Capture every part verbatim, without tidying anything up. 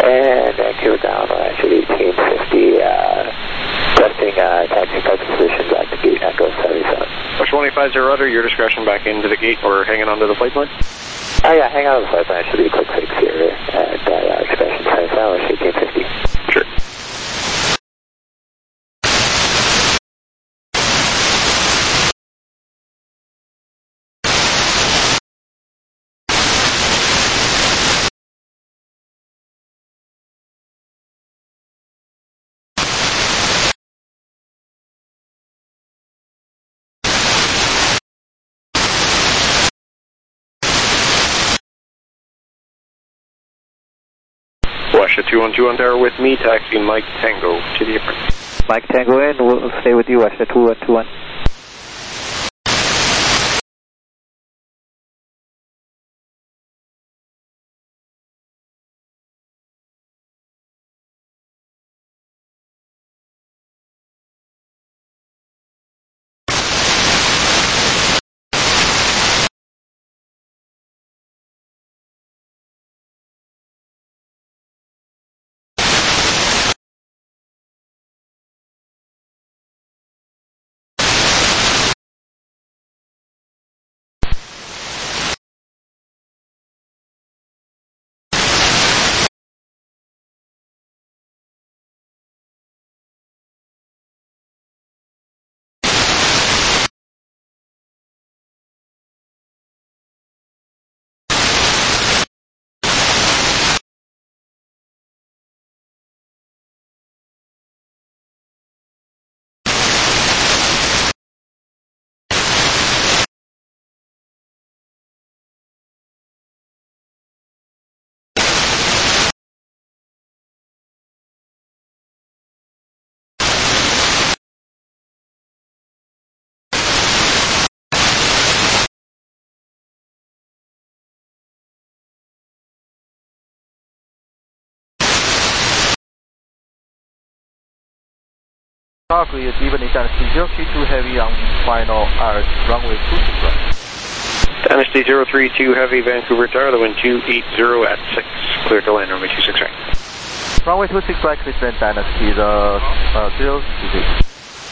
And Vancouver down, latitude eighteen fifty, uh, testing uh, taxi flight position back to gate Echo seventy-seven. Push one eight five zero rudder, your discretion back into the gate or hanging onto the flight line? Oh yeah, hang on to the flight line, should be a quick fix here at uh, expression seventy-seven, eighteen fifty. Sure. Washington two one two on tower with me, taxi Mike Tango to the apron. Mike Tango in, we'll stay with you, Washington two one two one. Clear, Dynasty zero three two Heavy on final arc, runway two six right. Dynasty zero three two Heavy, Vancouver Tower, the wind two eighty at six, clear to land, runway two six right. Runway two six right, please land Dynasty the uh, zero two two.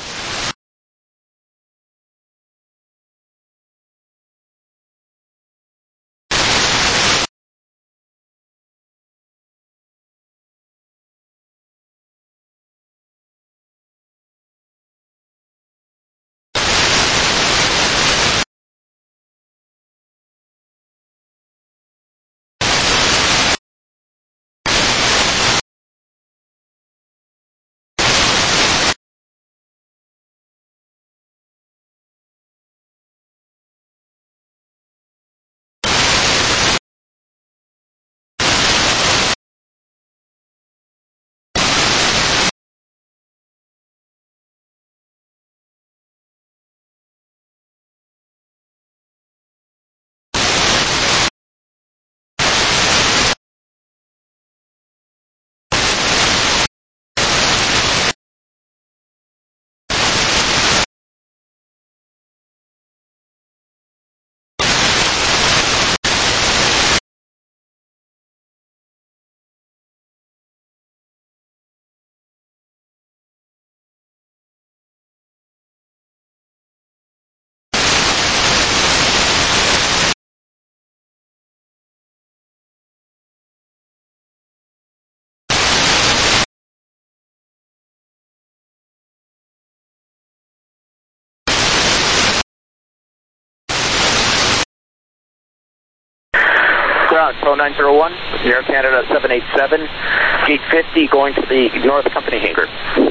Ground, Pro nine zero one, Air Canada seven eight seven, gate fifty, going to the North Company hangar.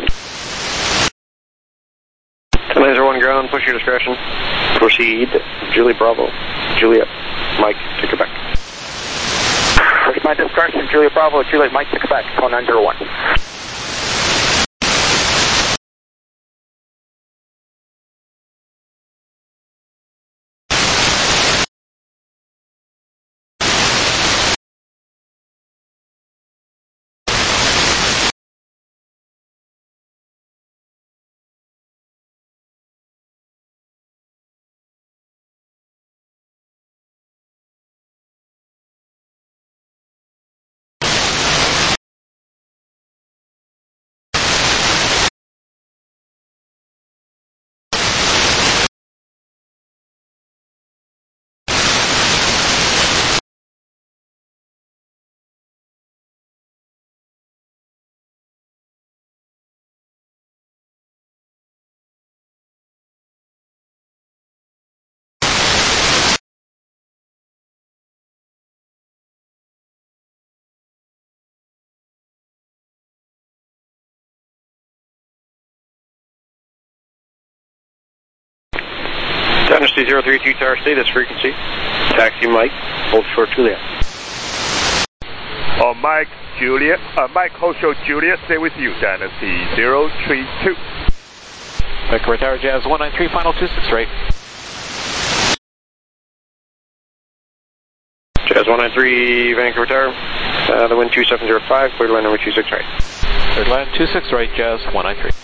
Laser one ground, push your discretion. Proceed, Juliet Bravo, Juliet, Mike to Quebec. Push my discretion, Juliet Bravo, Juliet Mike to Quebec, Pro nine zero one. Dynasty zero three two Tower status frequency. Taxi Mike, hold short Juliet. Oh, Mike, Juliet, uh, Mike, hold short Juliet, stay with you, Dynasty zero three two. Vancouver Tower, Jazz one nine three, final two six right. Jazz one nine three, Vancouver Tower, uh, the wind two seven zero five, clear to land number two six right. Clear to land two six right, Jazz one nine three.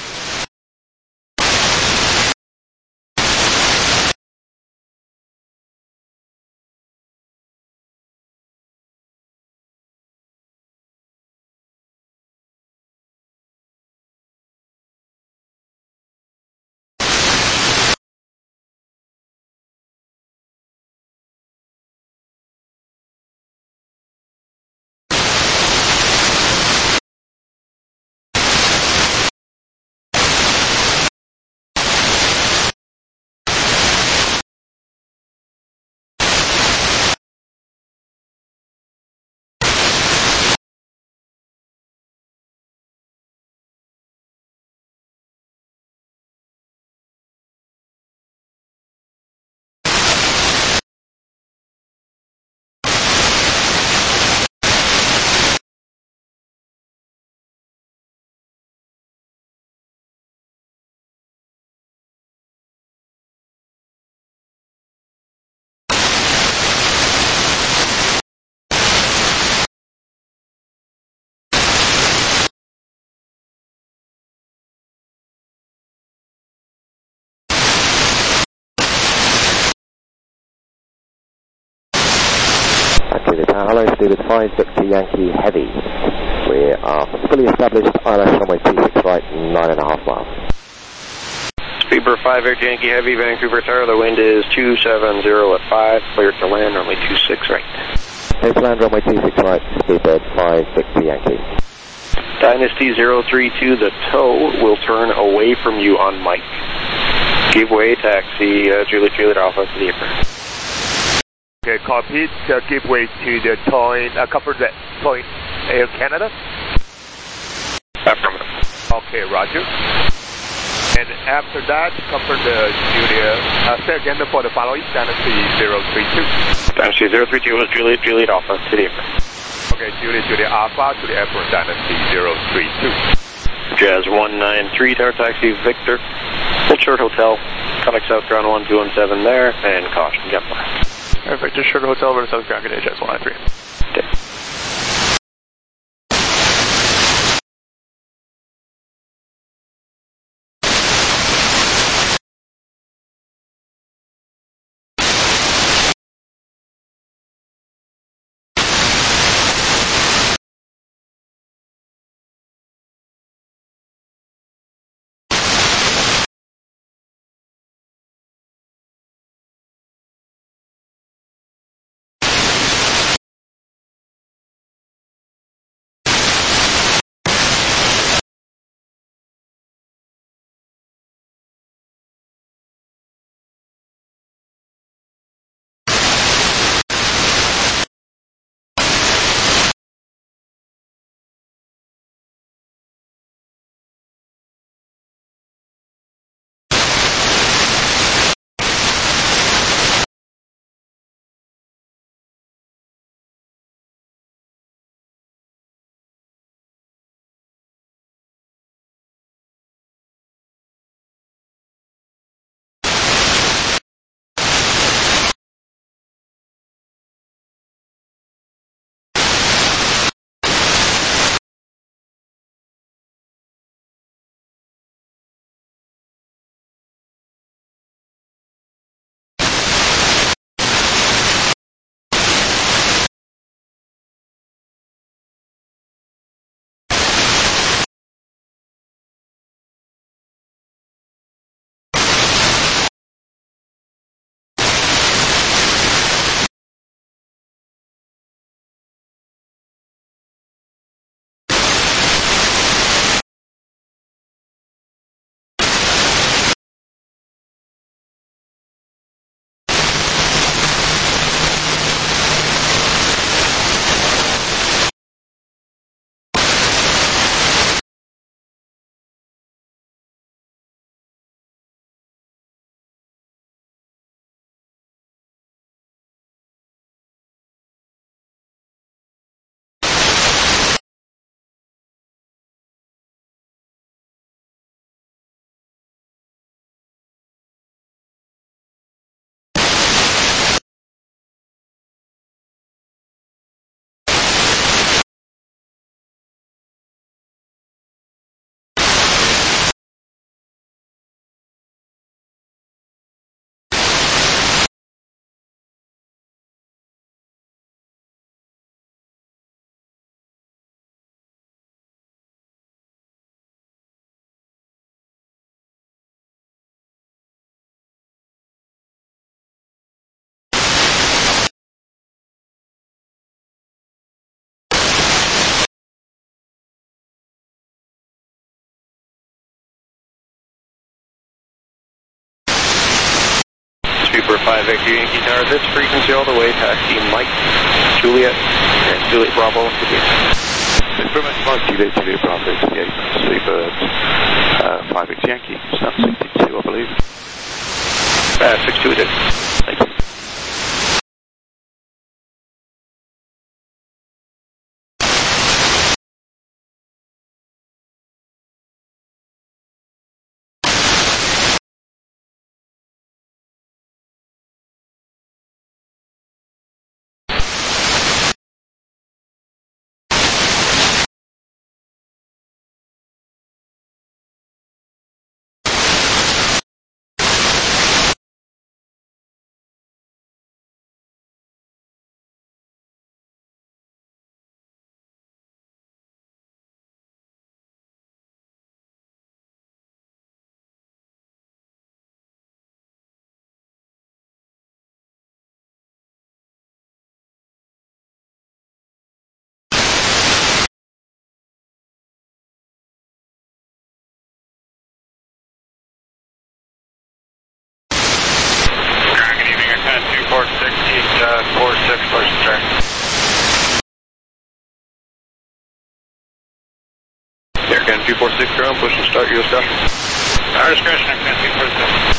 Actually, the hello, Stewart five Victor Yankee Heavy. We are fully established, I L S runway two six right, nine and a half miles. Speedbird five Victor Yankee Heavy, Vancouver Tower, the wind is two seven zero at five, clear to land runway two six right. Clear to land runway two six right, Speedbird five Victor Yankee. Dynasty zero three two, the tow will turn away from you on Mike. Give way, taxi, uh, Juliet, Juliet Alpha to the airport. Okay, copy. Uh, give way to the Toy, uh, cover the Toy Air Canada. Affirmative. Okay, roger. And after that, cover the Juliet, uh, say again for the following, Dynasty zero three two. Dynasty zero three two was Juliet, Juliet Alpha to the airport. Okay, Juliet, Juliet Alpha to the airport, Dynasty zero three two. Jazz one nine three, Tower Taxi Victor, Full Short Hotel, contact South Ground one two one seven there, and caution, jet blast. Air Victor Short Hotel, over to South Ground, good day, Jazz one nine three. Okay. Super five Victor Yankee Tower, this frequency all the way, taxi Mike, Juliet, and Juliet Bravo. Improvement Mike, Juliet, Juliet Bravo, eighty-eight, Super uh, five Victor Yankee, Snap sixty-two, I believe. Uh, sixty-two it is. Thank you. two four six, uh, four six, push and start. Aircan two four six, ground, push and start, your discussion. Our discretion, Aircan two four six.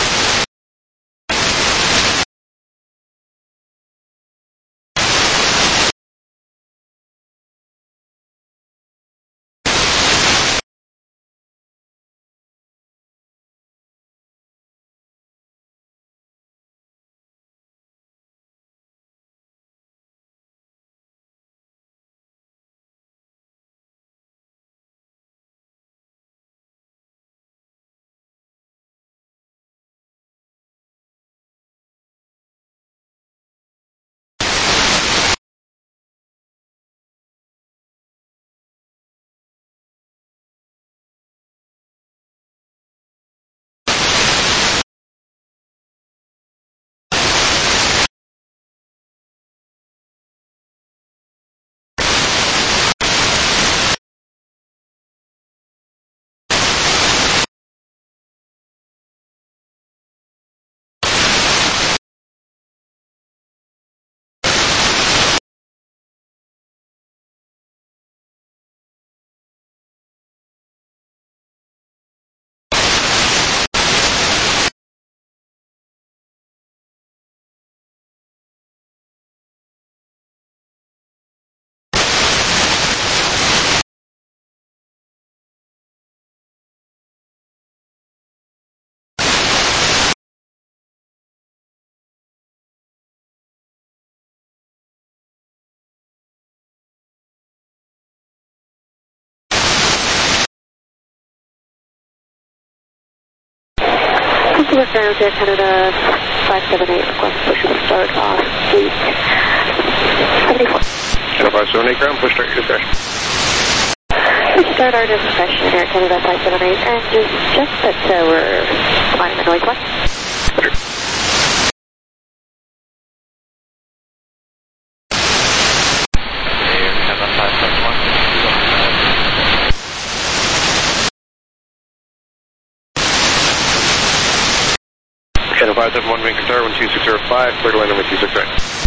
Customer ground Air Canada five seven eight, request push and start off gate seventy-four. Canada five seven eight, ground, push start, your discretion. Push start our discretion, Air Canada five seven eight, and just check that uh, we're fine in the noise one. Sure. Channel five seven one, Vancouver Tower, one two six zero five, clear to line number two six right.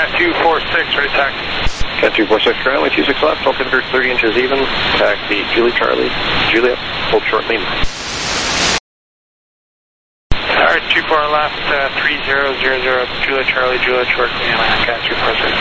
Cat two four six, ready to taxi. Cat two four six, currently two six left, altimeter thirty inches even, taxi Julie Charlie, Juliet, hold short lean. Alright, two four left, uh, three zero zero zero, Juliet Charlie, Juliet short lean, Atlanta, Cat two four six.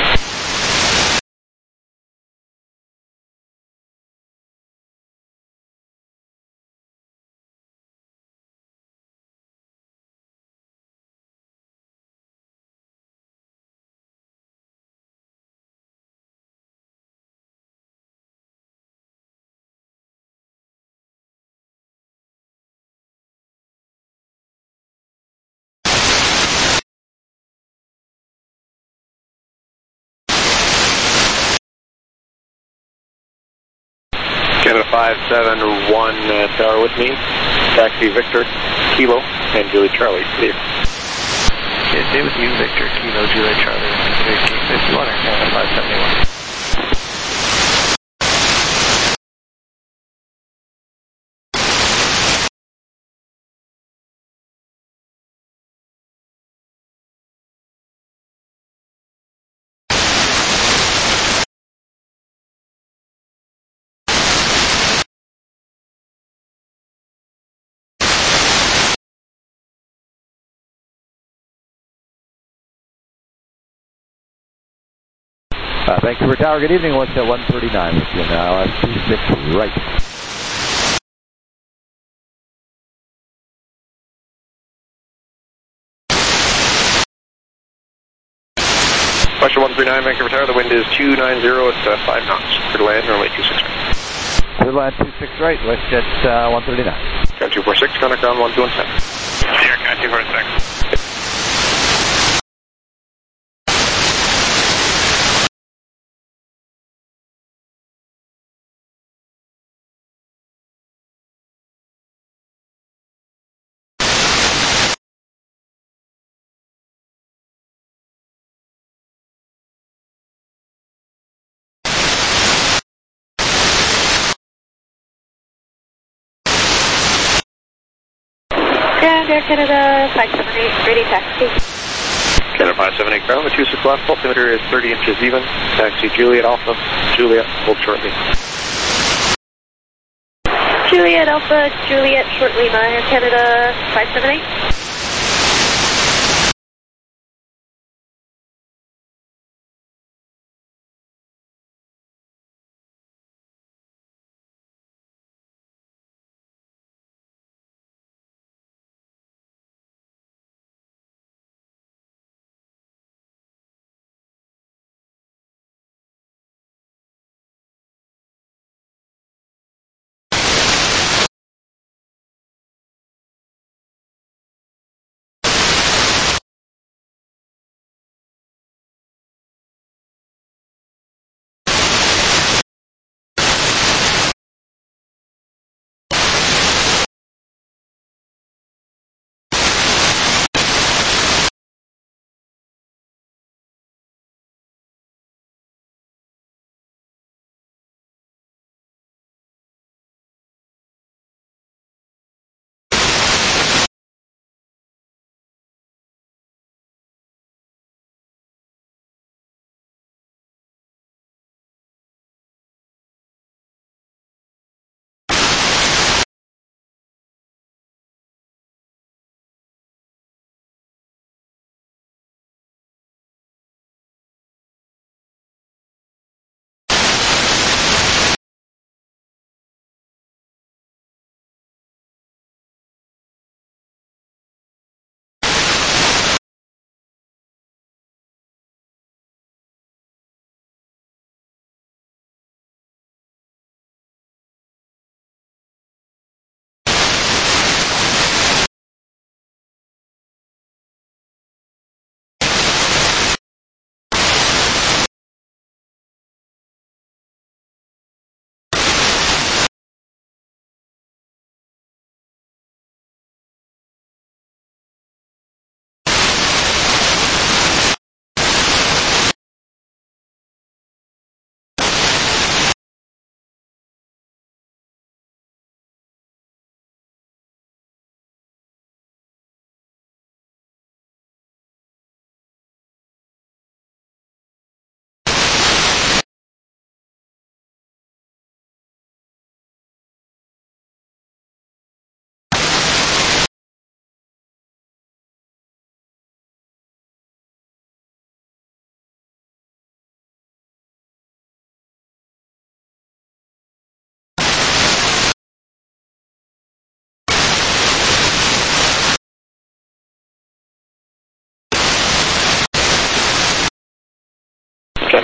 Canada five seven one uh, tower with me, taxi Victor, Kilo, and Julie Charlie, clear. Okay, stay with you, Victor, Kilo, Juliet Charlie, eighteen fifty-one, or Canada five seventy-one. Uh, Vancouver Tower, good evening. What's at one thirty-nine with you now? That's two six right. Question one three nine, Vancouver Tower, the wind is two ninety at uh, five knots. Clear to land, runway two six right. Clear land two six right, west jet uh, one thirty-nine. Cat two four six, contact on one two one seven. Here, Cat two four six. Ground Air Canada five seven eight, ready taxi. Canada five seven eight, ground, the two six left, altimeter is thirty inches even, taxi Juliet Alpha, Juliet, hold shortly. Juliet Alpha, Juliet short Lima, Air Canada five seven eight.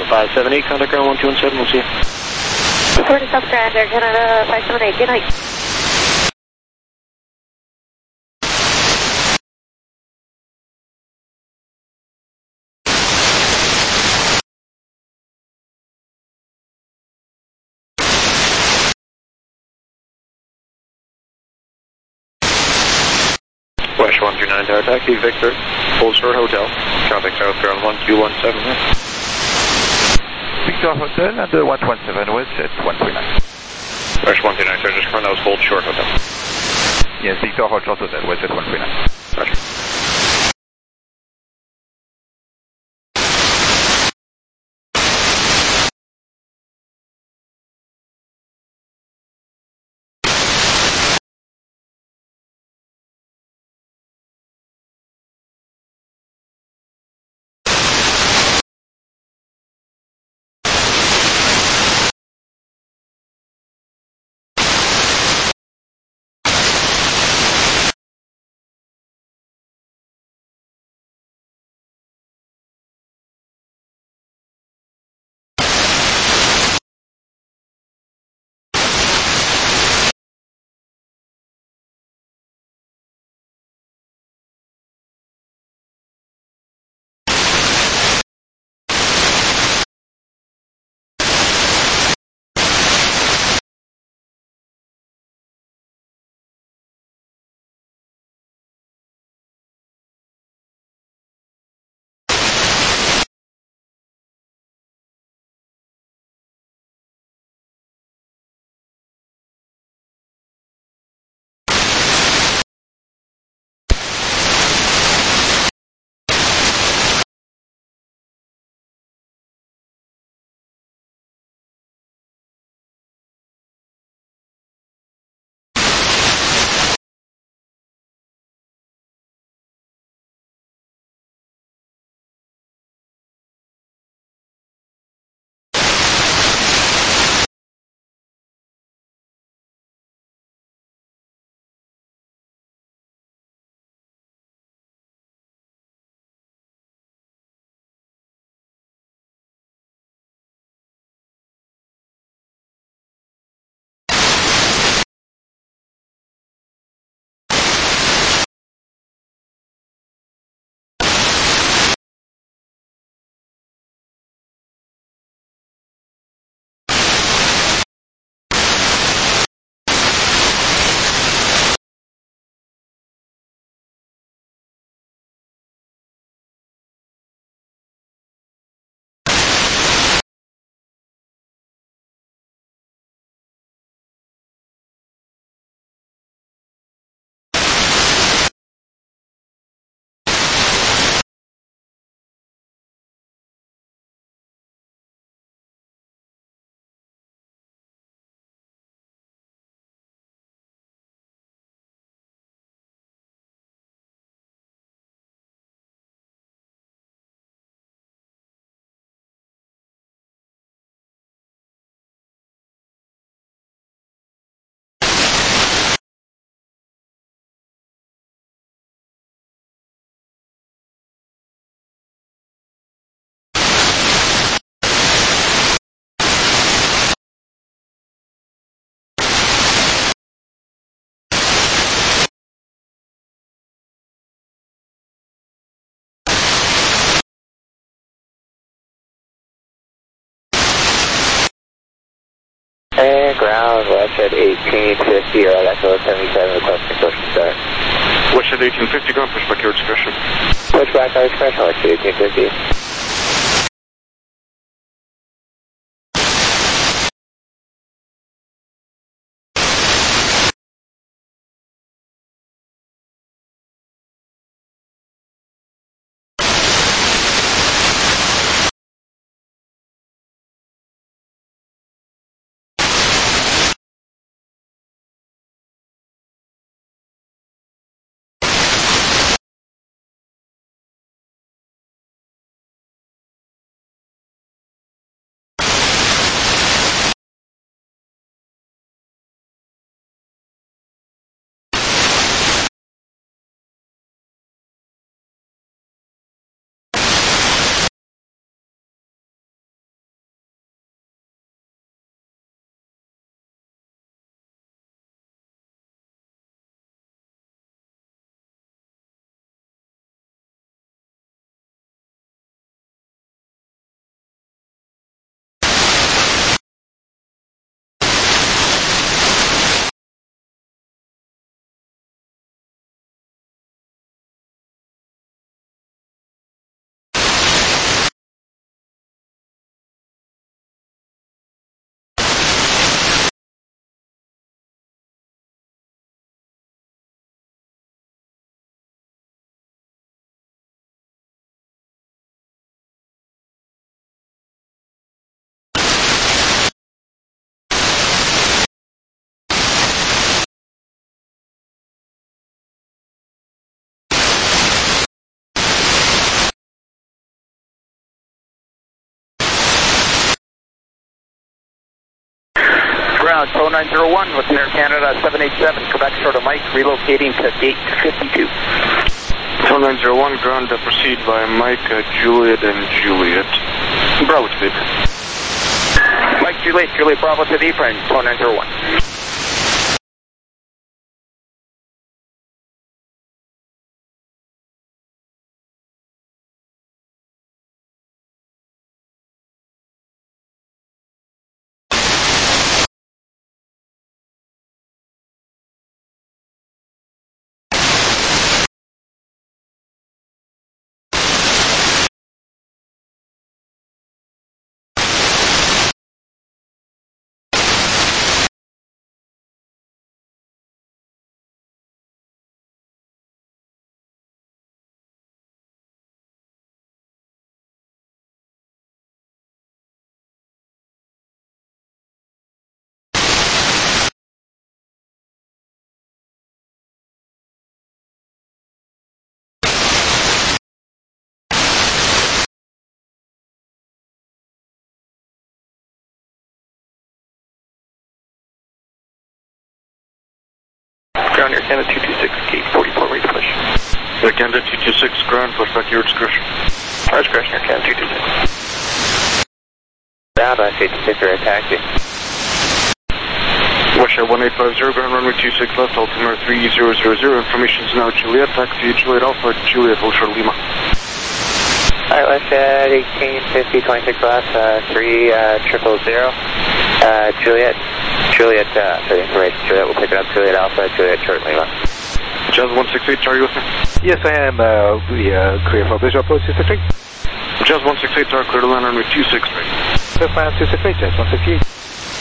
five seven eight, contact ground one two one seven, we'll see you. Report to South Grand Air Canada five seven eight, good night. West one three nine Tower Taxi, Victor, Full Short Hotel, contact South Ground one two one seven. Victor Hotel and uh, one one seven West at one three nine. West one three nine, sir, just confirm that was Full Short Hotel. Yes, Victor Hotel Hotel West at one three nine. Roger. And ground, west at eighteen fifty, or Echo seventy-seven, requesting push to start. West at eighteen fifty, ground pushback your discretion. Pushback our discretion, west at eighteen fifty. ground, Tow nine zero one with Air Canada seven eight seven, Quebec short of Mike, relocating to gate fifty-two. Tow nine zero one, ground to proceed by Mike, uh, Juliet, and Juliet. Bravo to the Mike, Juliet, Juliet Bravo to the apron, Tow nine zero one. Ground Air Canada two two six, gate forty-four, ready to push. Air Canada two two six, ground, push back your discretion. Our discretion, Air Canada two two six. Ground, I say six, or taxi. West one eight five zero, ground runway two six left, altimeter three zero zero zero, information is now Juliet, taxi Juliet Alpha, Juliet Ultra Lima. Alright, West eighteen fifty, twenty-six left, uh, three, uh, triple zero. Uh, Juliet, Juliet, uh, sorry, information, Juliet, we'll pick it up, Juliet Alpha, Juliet Short Lima. Jazz one six eight, are you with me? Yes, I am. Uh, we uh, clear for visual approach two six eight. Jazz one six eight, are clear to land runway two six three. Clear plan two six eight, Jazz one six eight.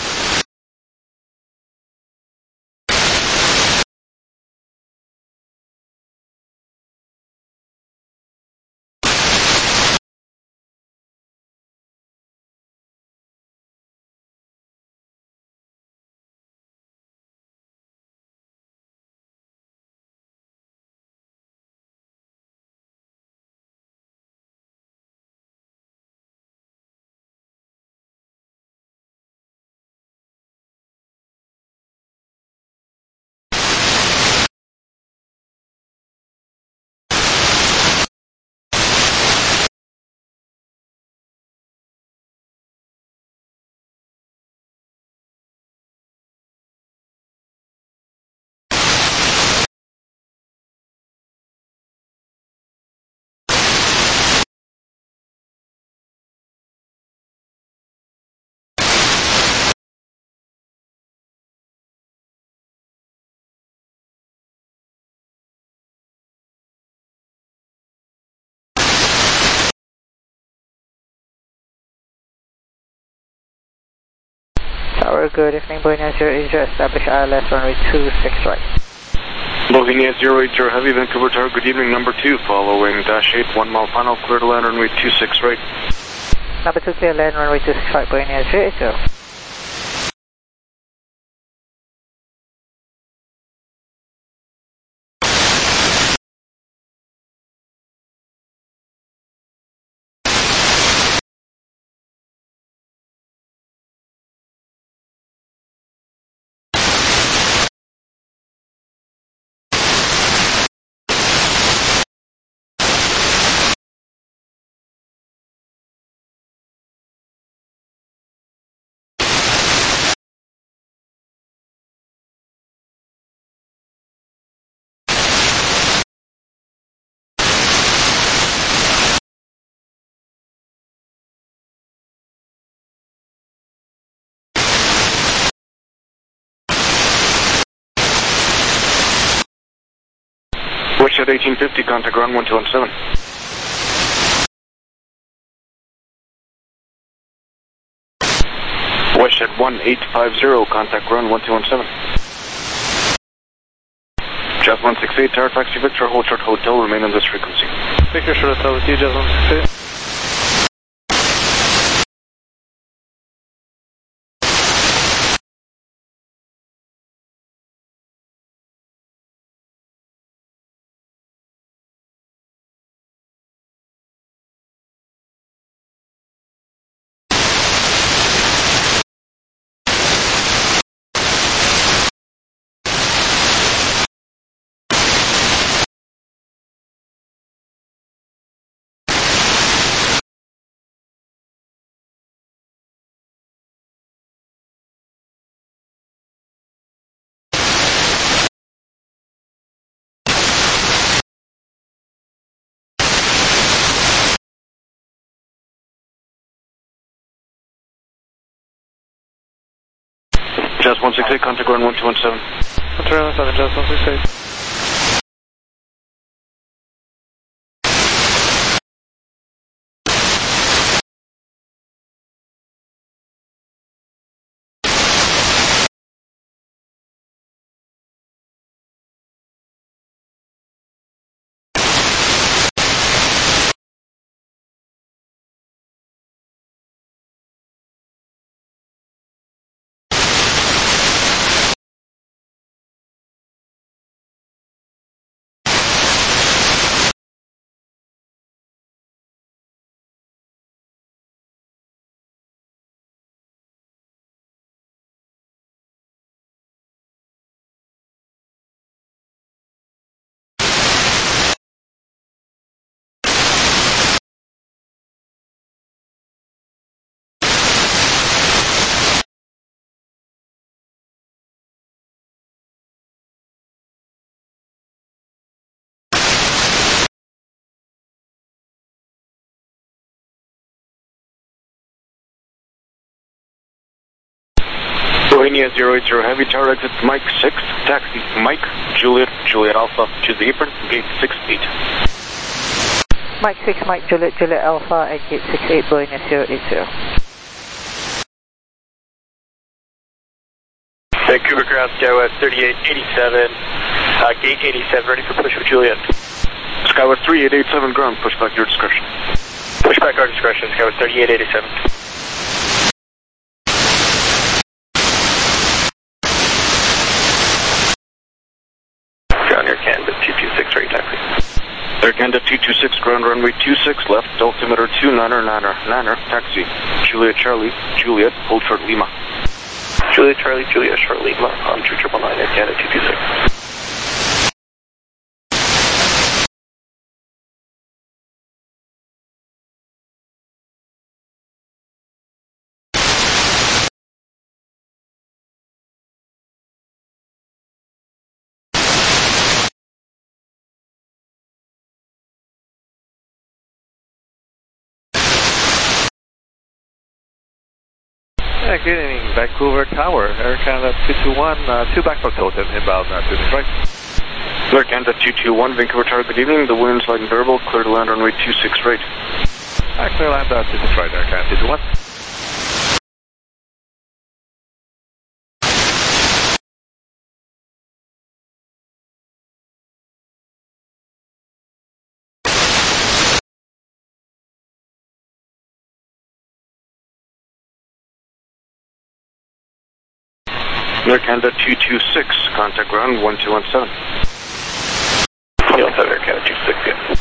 Tower, good evening, Bohemia zero eight zero, establish I L S runway two six right. Bohemia zero eight zero Heavy, Vancouver Tower, good evening, number two, following dash eight, one mile final, clear to land runway two six right. Number two, clear land runway two six right, Bohemia zero eight zero. Westside eighteen fifty, contact ground one two one seven. Westside one eight five zero, contact ground one two one seven. Jazz one six eight, Tower Taxi Victor, hold short hotel, remain on this frequency. Victor short hotel with you, Jazz one six eight. Jazz one six eight, contact ground one two one seven. one two one seven, Jazz one six eight. Bohemia zero eight zero Heavy, tower exit Mike six, taxi Mike, Juliet, Juliet Alpha to the apron, gate six eight. Mike six, Mike Juliet, Juliet Alpha at gate six eight, Bohemia zero eight zero. Vancouver ground, Skywest thirty-eight eighty-seven, uh, gate eighty-seven, ready for push with Juliet. Skywest three eight eight seven ground, push back your discretion. Push back our discretion, Skywest thirty-eight eighty-seven. Ground Air Canada two two six, ready taxi. Air Canada two two six, ground runway two six left, altimeter two niner niner niner, taxi. Juliet Charlie, Juliet, hold short Lima. Juliet Charlie, Juliet short Lima on two triple nine, Air Canada two two six. Yeah, good evening, Vancouver Tower, Air Canada two two one, uh, two backstop totem, inbound uh, to the right. Air Canada two two one, Vancouver Tower, good evening, the wind's light and variable, clear to land runway two six right. Uh, clear land uh, to the right, Air Canada two two one. Air Canada two two six, contact ground one two one seven. one two one seven, Air Canada two six, yeah.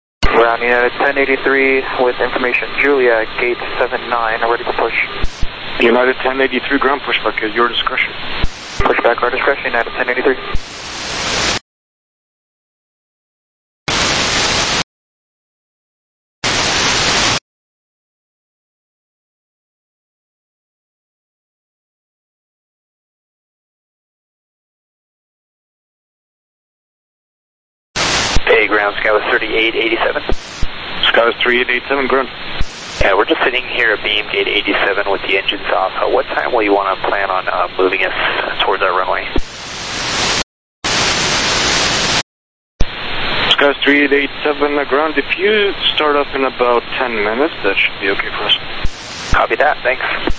Ground United ten eighty-three with information, Julia, gate seven nine, ready to push. United ten eighty-three, ground pushback at your discretion. Pushback, our discretion, United ten eighty-three. Hey, ground, Sky was thirty-eight eighty-seven. Sky was thirty-eight eighty-seven, ground. Yeah, we're just sitting here at beam gate eighty-seven with the engines off. Uh, what time will you want to plan on uh, moving us towards our runway? Sky was thirty-eight eighty-seven, ground. If you start up in about ten minutes, that should be okay for us. Copy that, thanks.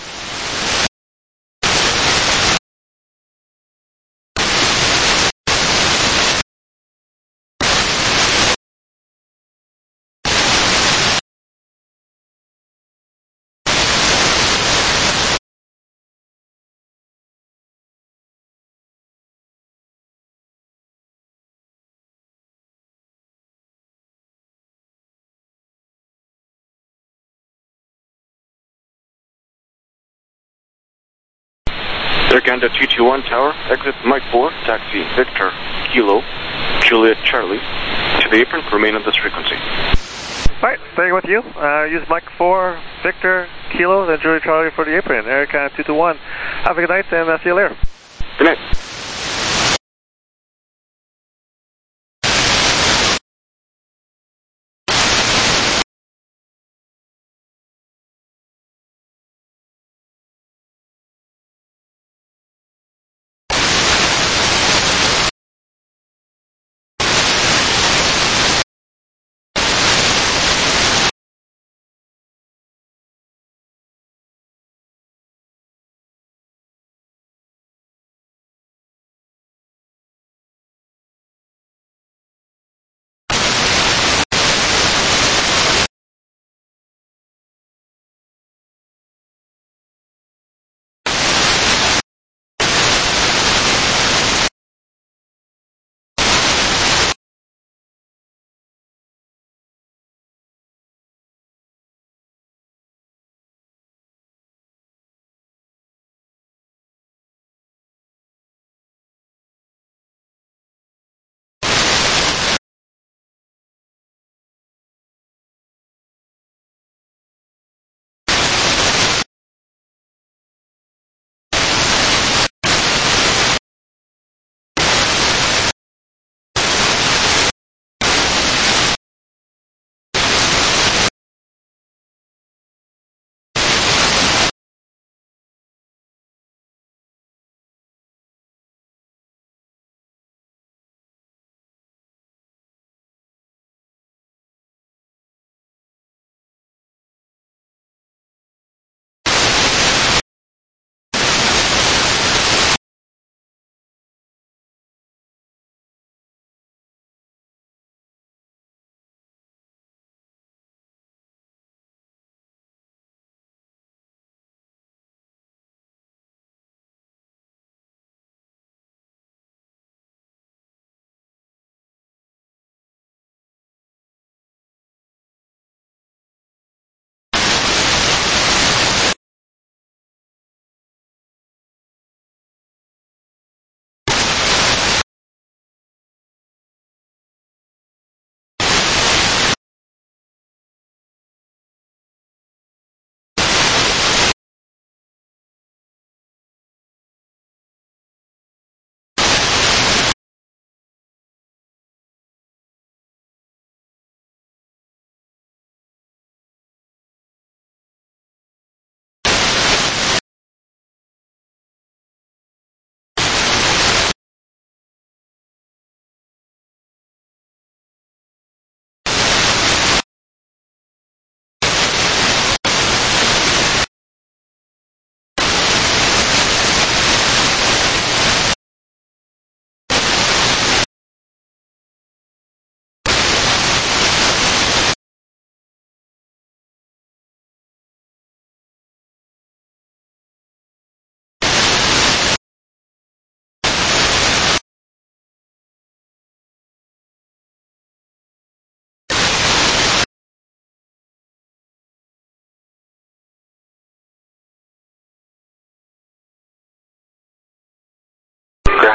Air Canada two two one tower, exit Mike four, taxi Victor, Kilo, Juliet Charlie, to the apron, remain on this frequency. Alright, staying with you. Uh, use Mike four, Victor, Kilo, then Juliet Charlie for the apron. Air Canada two two one. Have a good night and uh, see you later. Good night.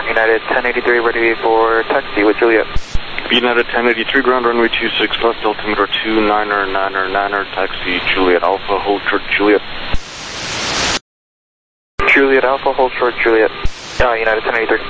United ten eighty-three, ready for taxi with Juliet. United ten eighty-three, ground runway two six left, altimeter two niner niner niner, taxi Juliet Alpha, hold short Juliet. Juliet Alpha, hold short Juliet. Uh, United ten eighty-three.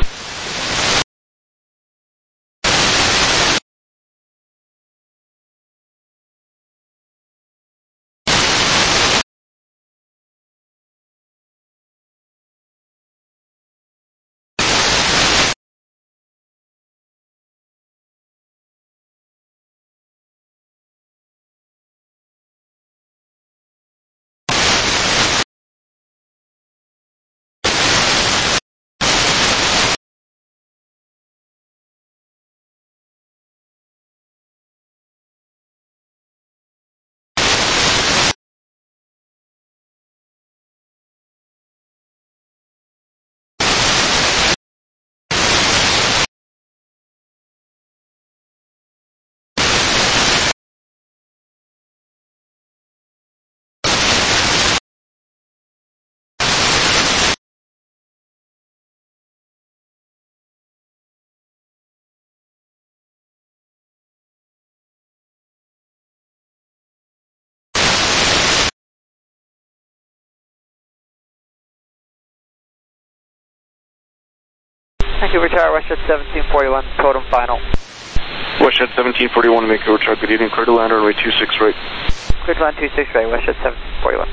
Thank you, retire Westjet seventeen forty-one, totem final. Westjet seventeen forty-one, make your retire, good evening, clear to land, runway two six right. Clear to land two six right, Westjet seventeen forty-one.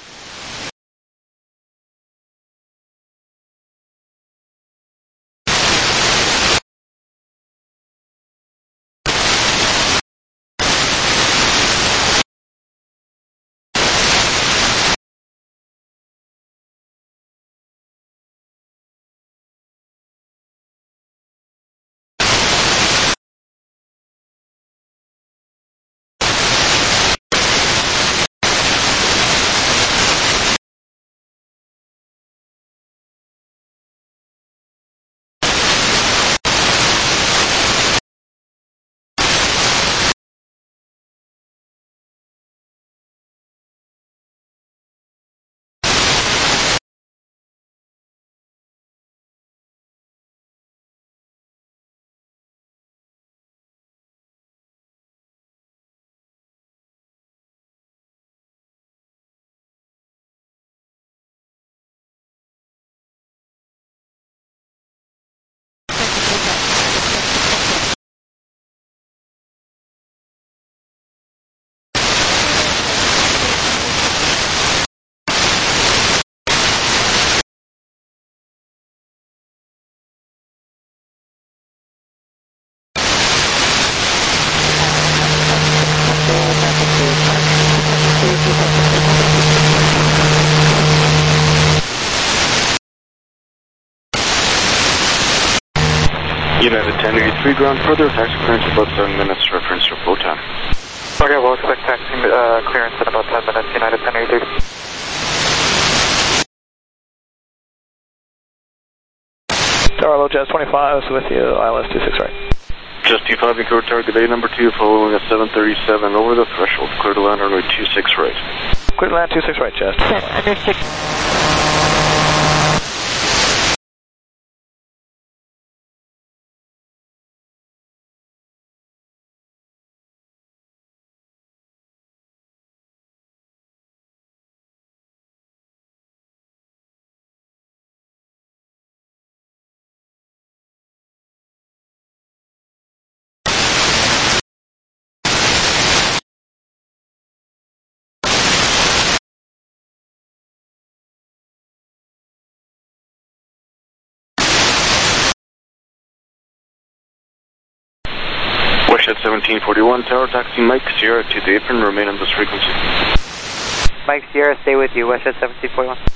United ten eighty-three, ground further, taxi clearance about seven minutes, reference your flow time. Okay, we'll expect taxi uh, clearance in about ten minutes, United ten eighty-three. Tower Low Jazz twenty-five is with you, I L S two six right. Just T five, make your retire, good day, number two, following a seven thirty-seven, over the threshold, clear to land, runway two six right. Clear to land two six right, Jazz. Under six. Westjet seventeen forty-one, tower taxi Mike Sierra to the apron, remain on this frequency. Mike Sierra, stay with you, Westjet seventeen forty-one.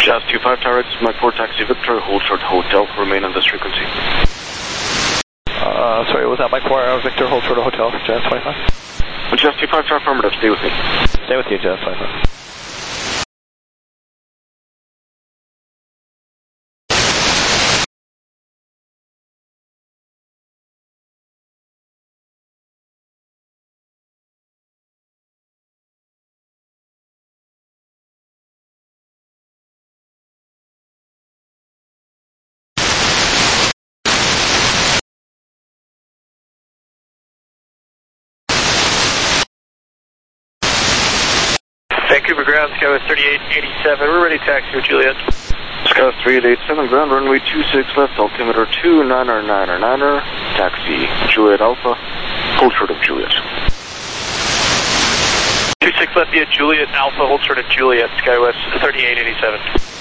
Jazz two five Tower, it's Mike four Taxi Victor, hold short hotel, remain on this frequency. Uh, sorry, was that Mike four uh, Victor, hold short hotel, Jazz twenty-five? Jazz two five Tower, affirmative, stay with me. Stay with you, Jazz twenty-five. Vancouver ground, Skywest thirty-eight eighty-seven, we're ready to taxi with Juliet. Skywest thirty-eight eighty-seven, ground runway two six left, altimeter two niner niner niner, taxi Juliet Alpha, hold short of Juliet. two six left via Juliet Alpha, hold short of Juliet, Skywest thirty-eight eighty-seven.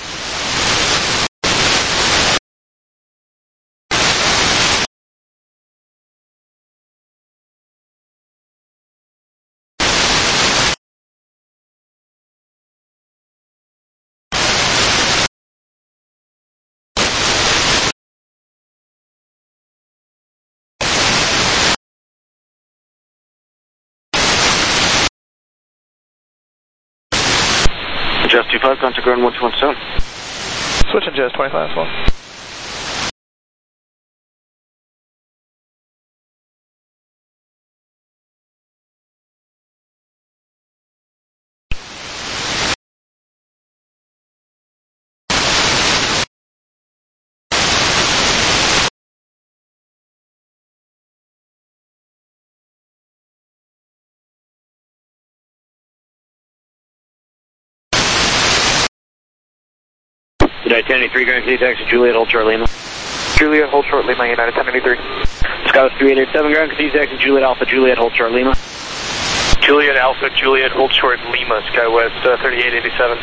Jazz two five, contact ground one two one seven. Switching Jazz twenty-five as well. United ten eighty-three, Grand City Taxi, Juliet, hold short Lima. Juliet, hold short Lima, United ten eighty-three. Skywest three eight eight seven, Grand City Taxi, Juliet Alpha, Juliet, hold short Lima. Juliet Alpha, Juliet, hold short Lima, Skywest uh, thirty-eight eighty-seven.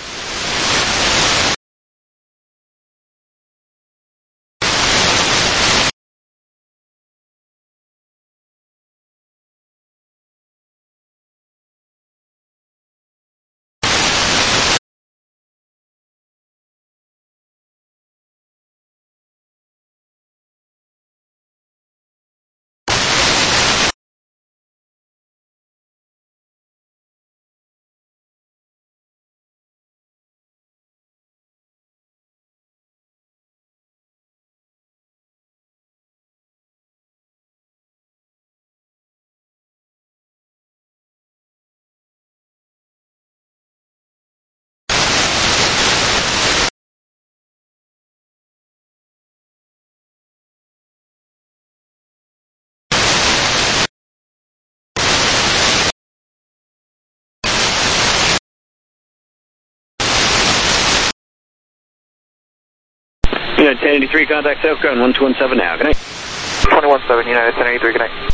United ten eighty-three, contact South Ground one two one seven now. Good night. twenty-one seven, United ten eighty-three, good night.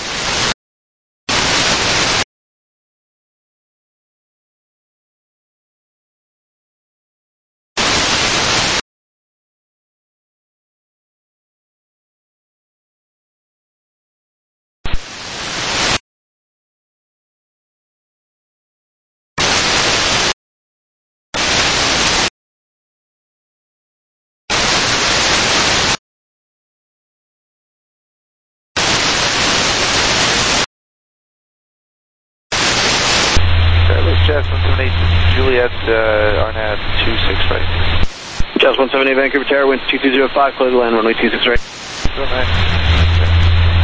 Jazz one seven eight, Juliet, uh, Arnett two six right. Jazz one seven eight, Vancouver Tower, wind two two zero five, clear the land, runway two six right. Good night.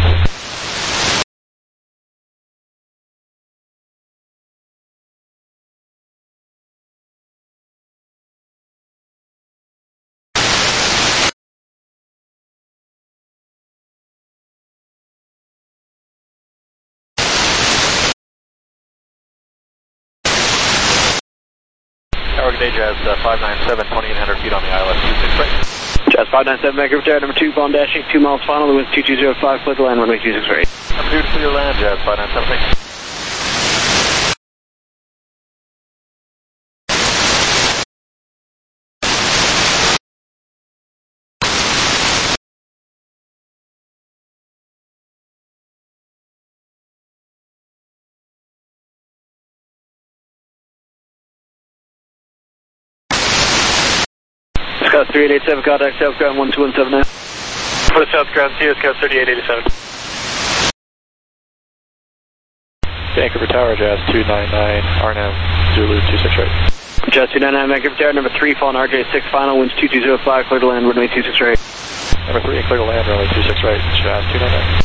Tower, good day, Jazz uh, five nine seven, twenty-eight hundred feet on the I L S two six right. Jazz five nine seven, Vancouver Tower, number two, bomb dashing, two miles final, the wind two two zero five, clear the land, runway two six right. I'm due to clear land, Jazz five nine seven, thank you. South three eight eight seven, contact South Ground one two one seven nine. For the South Ground, C S Coast thirty-eight eighty-seven. Vancouver Tower, Jazz two nine nine, R N M, Zulu two six right. Jazz two nine nine, Vancouver Tower, number three, falling R J six, final, winds two two zero five, clear to land, runway two six right. Number three, clear to land, runway two six right, Jazz two nine nine.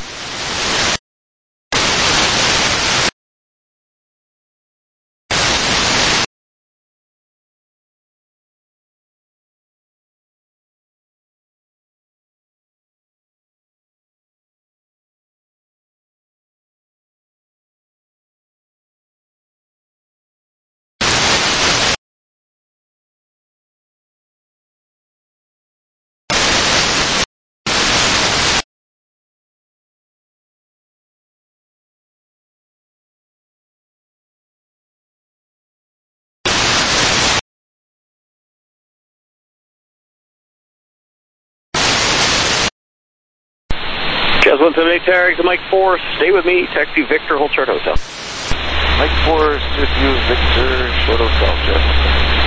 Jazz one seven eight Tower, to Mike four, stay with me, taxi Victor, hold short hotel. Mike four, stay with you, Victor, short hotel, Jazz.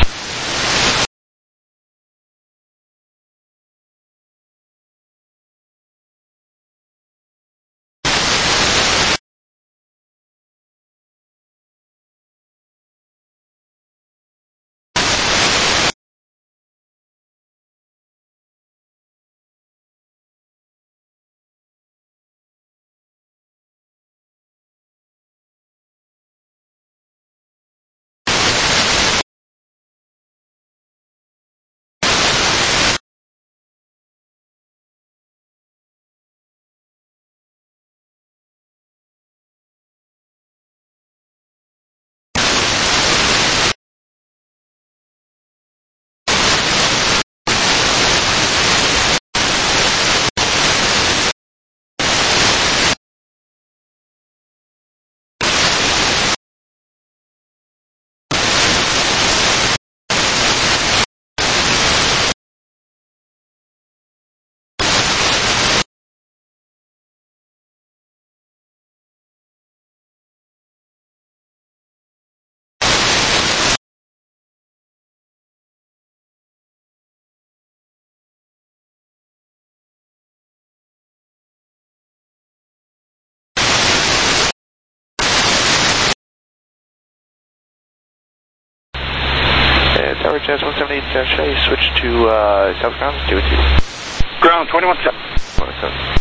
Tower Jazz one seven eight, should I switch to uh, South Ground? Do it to you. Ground twenty-one seven. twenty-one seven.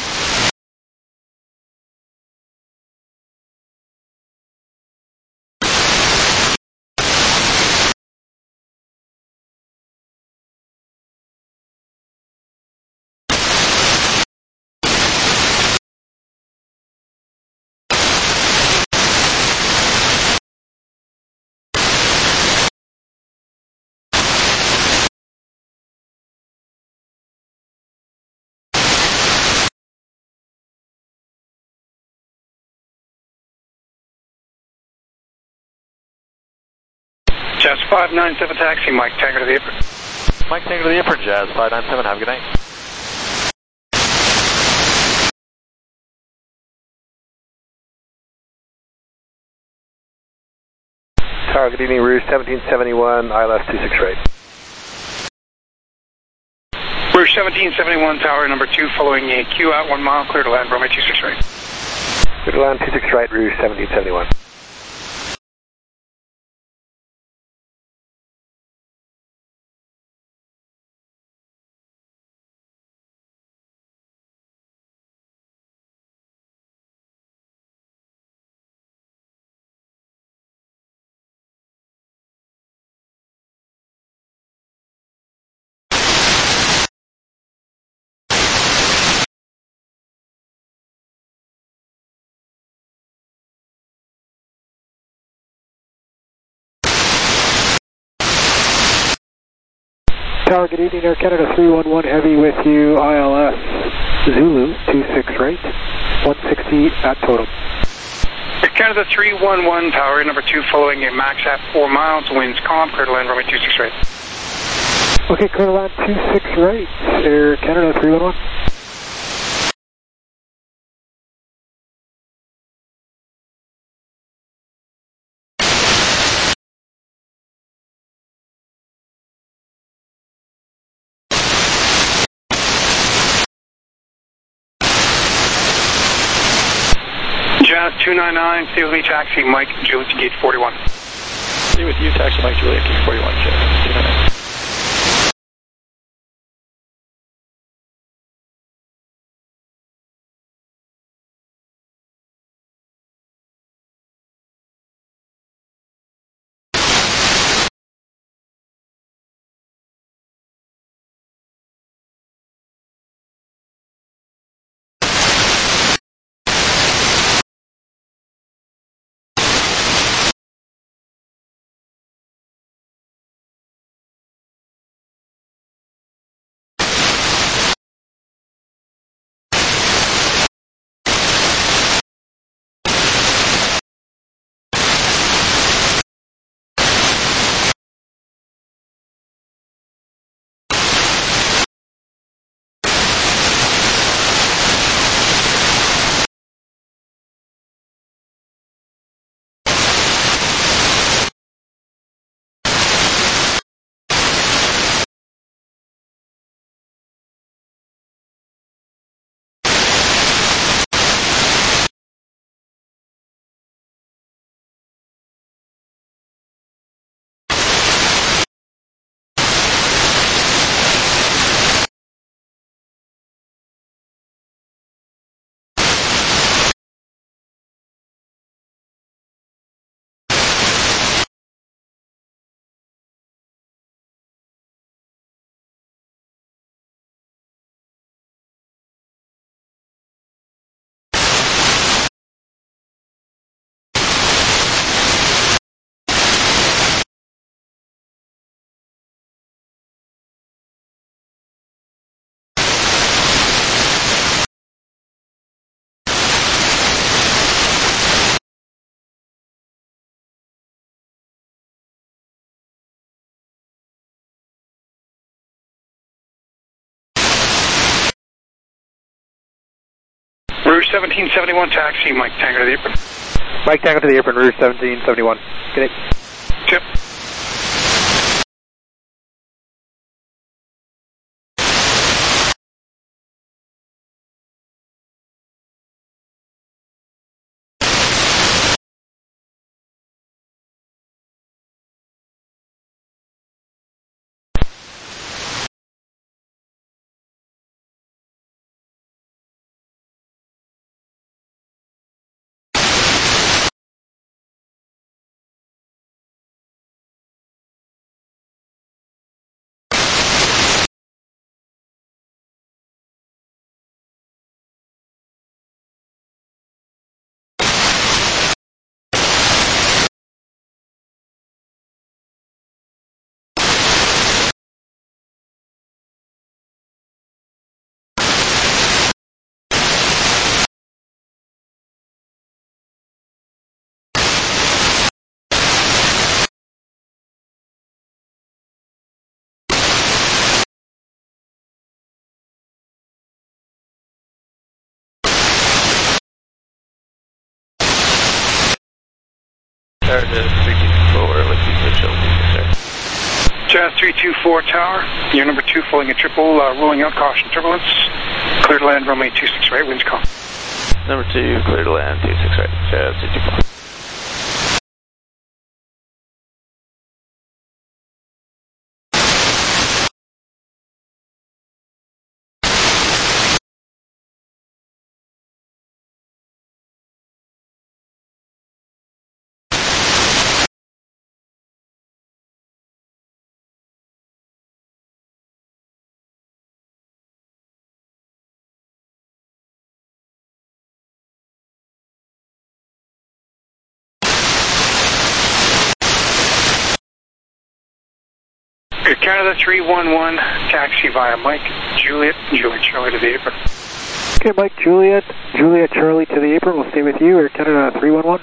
Jazz five nine seven taxi, Mike Tango to the apron. Mike Tango to the apron, Jazz five nine seven, have a good night. Tower, good evening, Rouge seventeen seventy-one, I L S two six right. Rouge seventeen seventy-one, Tower number two, following a Q out one mile, clear to land, runway two six right. Clear to land two six right, Rouge seventeen seventy-one. Tower, good evening, Air Canada three one one Heavy with you, I L S Zulu two six right, one sixty at total. Air Canada three one one, Tower number two, following a max at four miles, winds calm, clear to land, runway two six right. Okay, clear to land two six right, Air Canada three one one. Jazz two nine nine, stay with me, taxi Mike, Juliet to gate forty-one. Stay with you, taxi Mike, Juliet, gate forty-one, Jazz two nine nine. Rouge seventeen seventy-one, taxi Mike, Tango to the apron. Mike Tango to the apron, Rouge seventeen seventy-one. Good day. Tip. Jazz three two four, let's see the show. Jazz three two four Tower, you're number two, following a triple, uh, ruling out caution turbulence. Clear to land, runway two six right, winds calm. Number two, clear to land, two six right, Jazz three two four. Air Canada three one one, taxi via Mike, Juliet, Juliet Charlie to the apron. Okay, Mike, Juliet, Juliet Charlie to the apron. We'll stay with you. Air Canada three one one.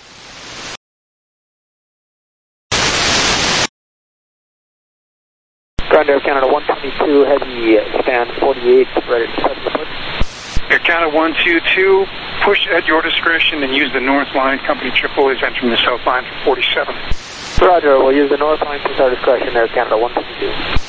Ground Air Canada one twenty-two, heavy span forty-eight, ready to touch the foot. Air Canada one two two, push at your discretion and use the north line. Company triple is entering the south line for forty-seven. Roger, we'll use the north line to our discretion, Air Canada one twenty-two.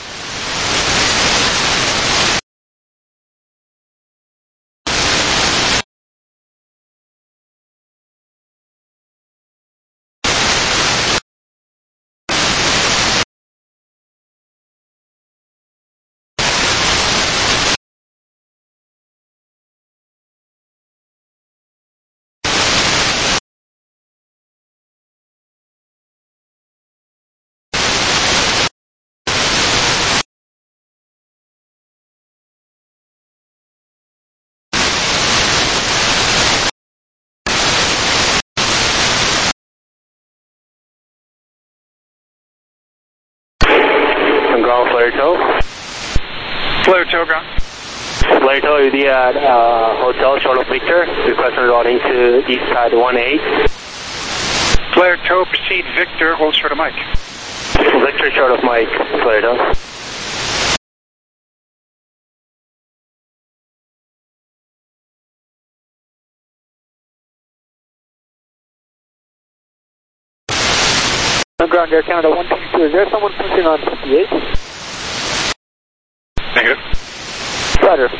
Flare tow. Flare tow, ground. Flare tow, the uh, hotel short of Victor, requesting routing to east side one eight. Flare tow, proceed Victor, hold short of Mike. Victor short of Mike, Flare tow. Ground Air Canada one twenty-two, is there someone pushing on fifty-eight? Negative. Roger.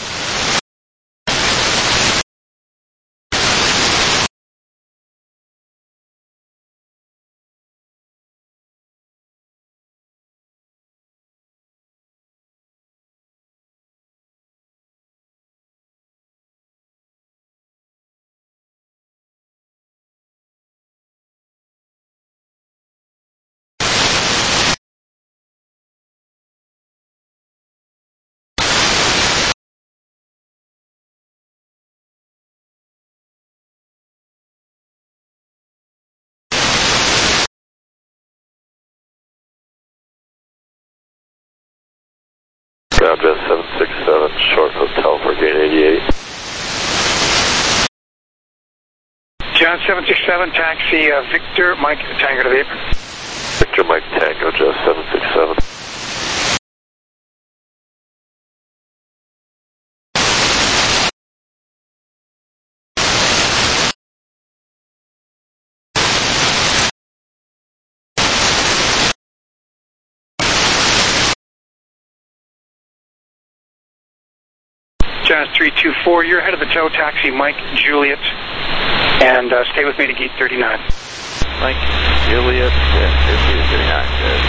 Ground Jet seven six seven, short hotel for gate eighty-eight. John seven six seven, taxi uh, Victor, Mike, Tango to the apron. Victor, Mike, Tango, Jet seven six seven. Jazz three two four, you're ahead of the tow, taxi Mike, Juliet, and uh, stay with me to gate thirty-nine. Mike, Juliet, yeah, fifty is getting active.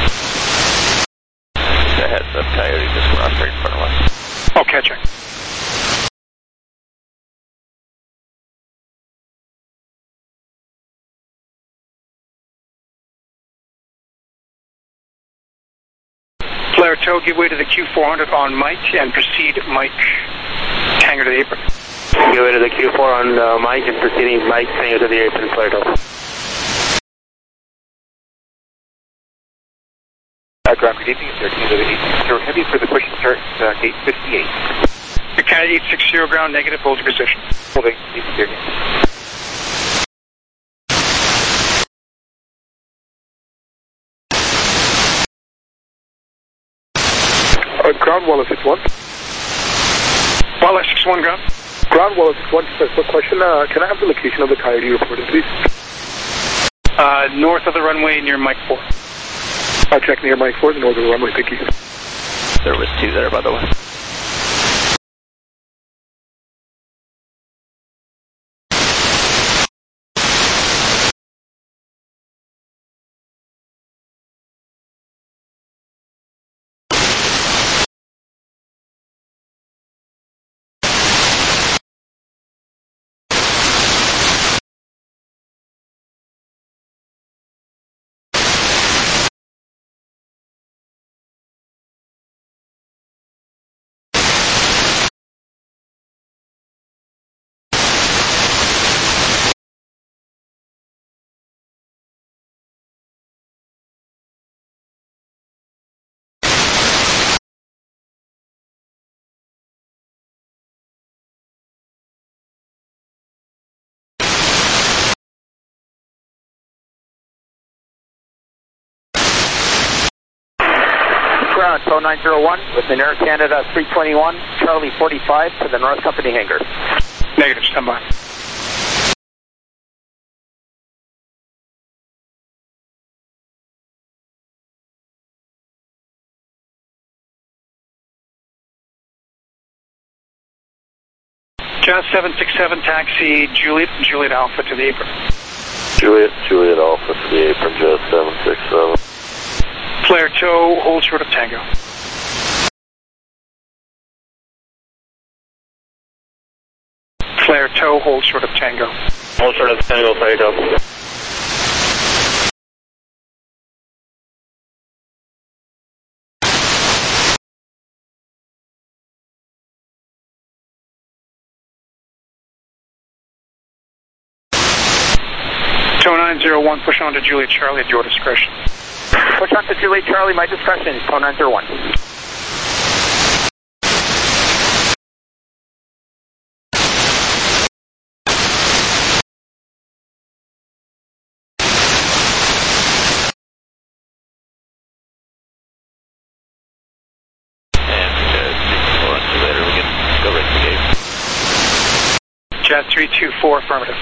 The heads up, Coyote just crossed right in front of us. Oh, catching. Flare tow, give way to the Q four hundred on Mike and proceed Mike, Tango to the apron. Give way to the Q four on uh, Mike and proceeding Mike, Tango to the apron, flare tow. Uh, ground, good evening, thirteen to the eight six zero heavy for the push and start, uh, gate fifty-eight. Canada eight six zero ground, negative, hold your position. Holding, eight zero. Uh, ground Wallace six one. Wallace six one, ground. Ground Wallace six one, just a quick question. Uh, can I have the location of the Coyote reported, please? Uh, north of the runway near Mike four. I'll check near Mike four, the north of the runway, thank you. There was two there, by the way. Ground, tow nine zero one with an Air Canada three twenty-one, Charlie forty-five to the North Company hangar. Negative, stand by. Jazz seven six seven, taxi Juliet, Juliet Alpha to the apron. Juliet, Juliet Alpha to the apron, Jazz seven six seven. Flare tow, hold short of Tango. Flare tow, hold short of Tango. Hold short of Tango, flare tow. Tow nine zero one, push on to Juliet Charlie at your discretion. Push on to Juliet Charlie, my discretion, phone nine zero one. Jazz three two four, affirmative.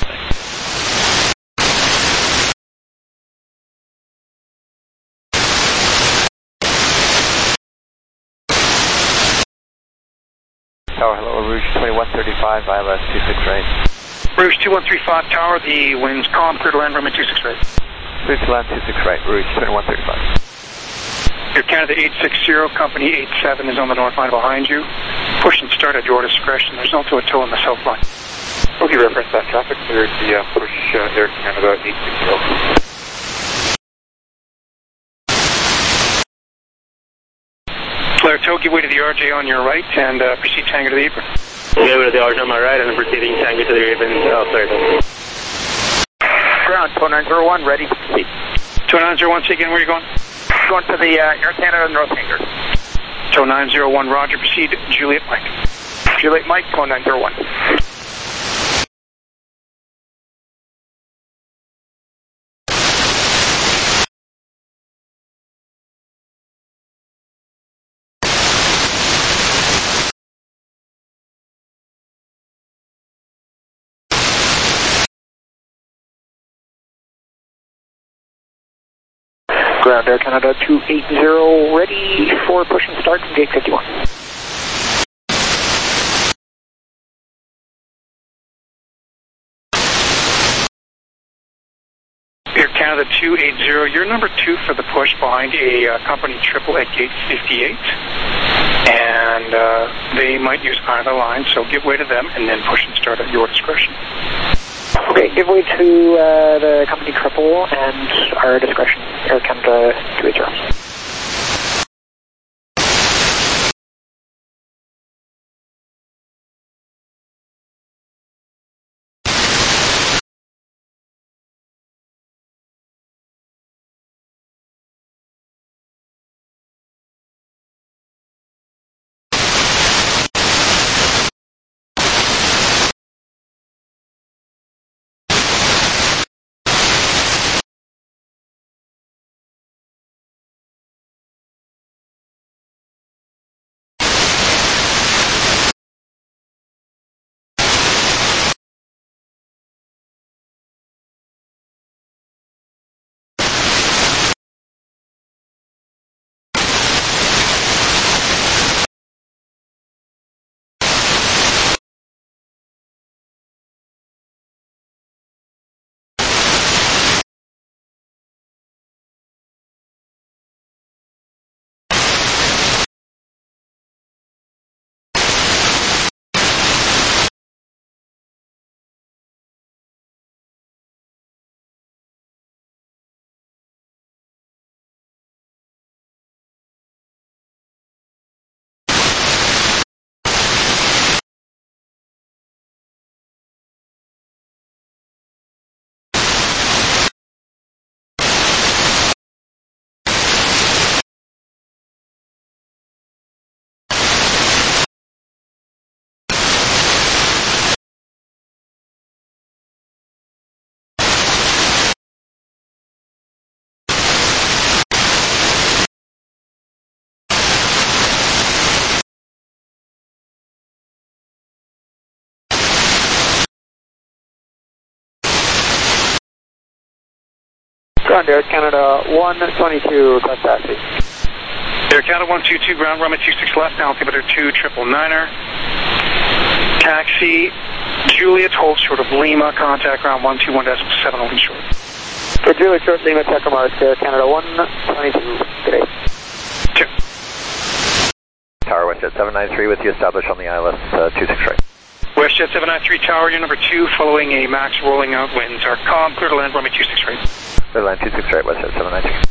Tower, hello, Rouge twenty-one thirty-five, I L S two six right. Rouge two one three five Tower, the wind's calm, clear to land, runway two six right. Clear to land two six right, Rouge twenty-one thirty-five. Air Canada eight six zero, company eight seven is on the north line behind you. Push and start at your discretion. There's also a tow on the south line. Okay, reference that traffic clear the uh, push uh, Air Canada eight six zero. Flare tow, give way to the R J on your right and uh, proceed Tango to the apron. Give way to the R J on my right and proceeding Tango to the apron. Oh, sorry. Ground, two nine zero one, ready to proceed. two nine zero one, say again, where are you going? Going to the uh, Air Canada North Hangar. two nine zero one, roger, proceed Juliet Mike. Juliet Mike, two nine zero one. Ground Air Canada two eight zero, ready for push and start from gate fifty-one. Air Canada two eight zero, you're number two for the push behind a uh, company triple at gate fifty-eight. And uh, they might use either line, so give way to them and then push and start at your discretion. Okay, give way to uh, the company triple and our discretion, Air Canada two eight zero. Ground Air Canada one twenty-two, request taxi. Air Canada one two two, ground runway two six left, altimeter two triple niner. Taxi, Juliet, hold short of Lima, contact ground one two one decimal seven, only short. For Juliet short, Lima, checker mark, Air Canada one twenty-two, good day. Two. Tower, WestJet seven nine three with you, established on the I L S uh, two six right. WestJet seven nine three Tower, you're number two, following a max rolling out winds. Are calm, clear to land, runway two six right. Clear to land two six right, WestJet seven nine three.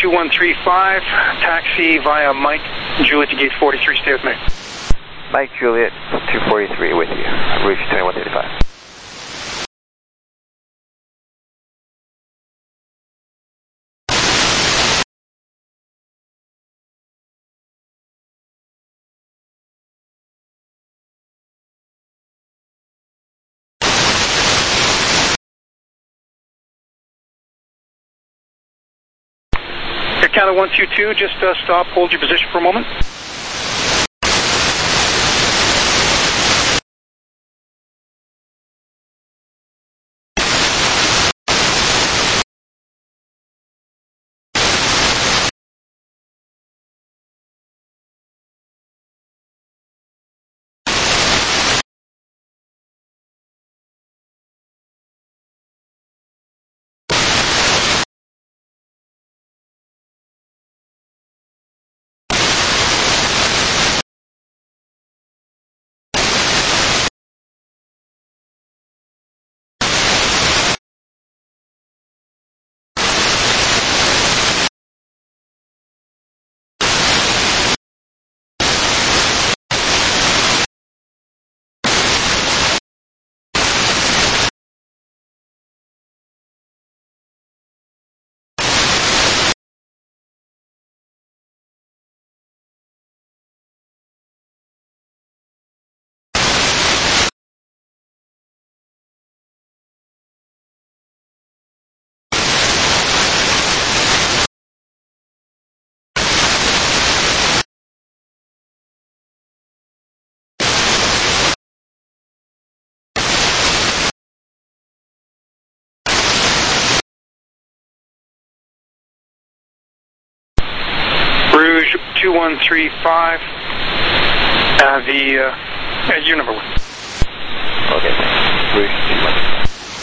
two one three five, taxi via Mike Juliet to gate forty-three, stay with me. Mike Juliet, two forty-three with you, Rouge twenty-one thirty-five. Air Canada one two two, just uh, stop, hold your position for a moment. Rouge two one three five, uh, the, uh, uh, your number one. Okay, thanks. Rouge two one three five.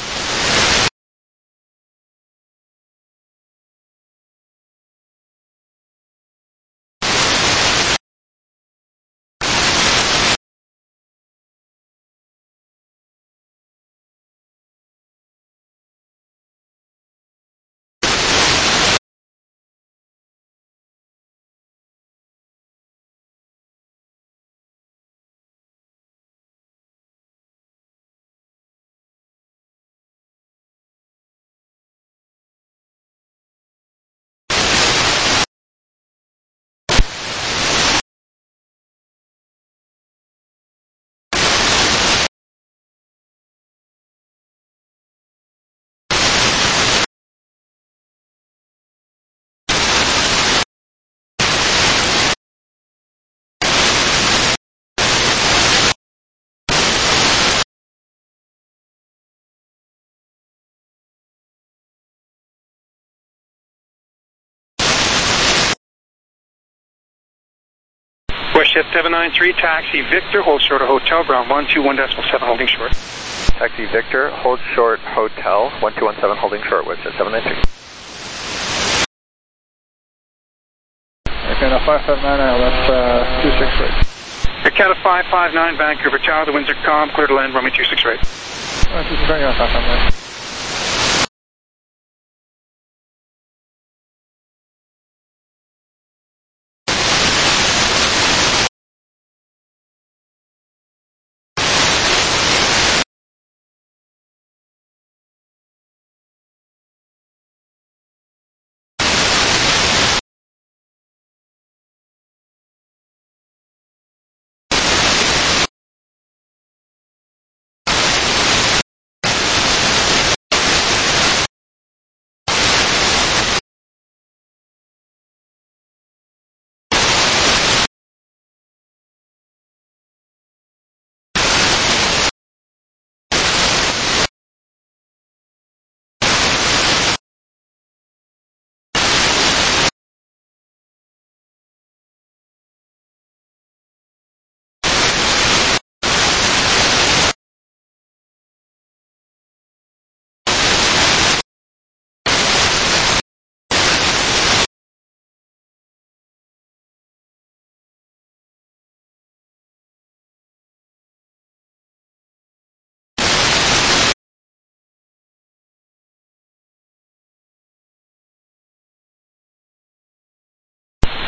WestJet seven nine three, taxi Victor, hold short of hotel, ground one two one decimal seven, holding short. Taxi Victor, hold short hotel, one two one seven, holding short, WestJet seven nine three. Air Canada five five nine, I L S uh, two six right. Air Canada five five nine, Vancouver Tower, the winds are calm, clear to land, runway two six right. Uh, two six right, you're on five five nine.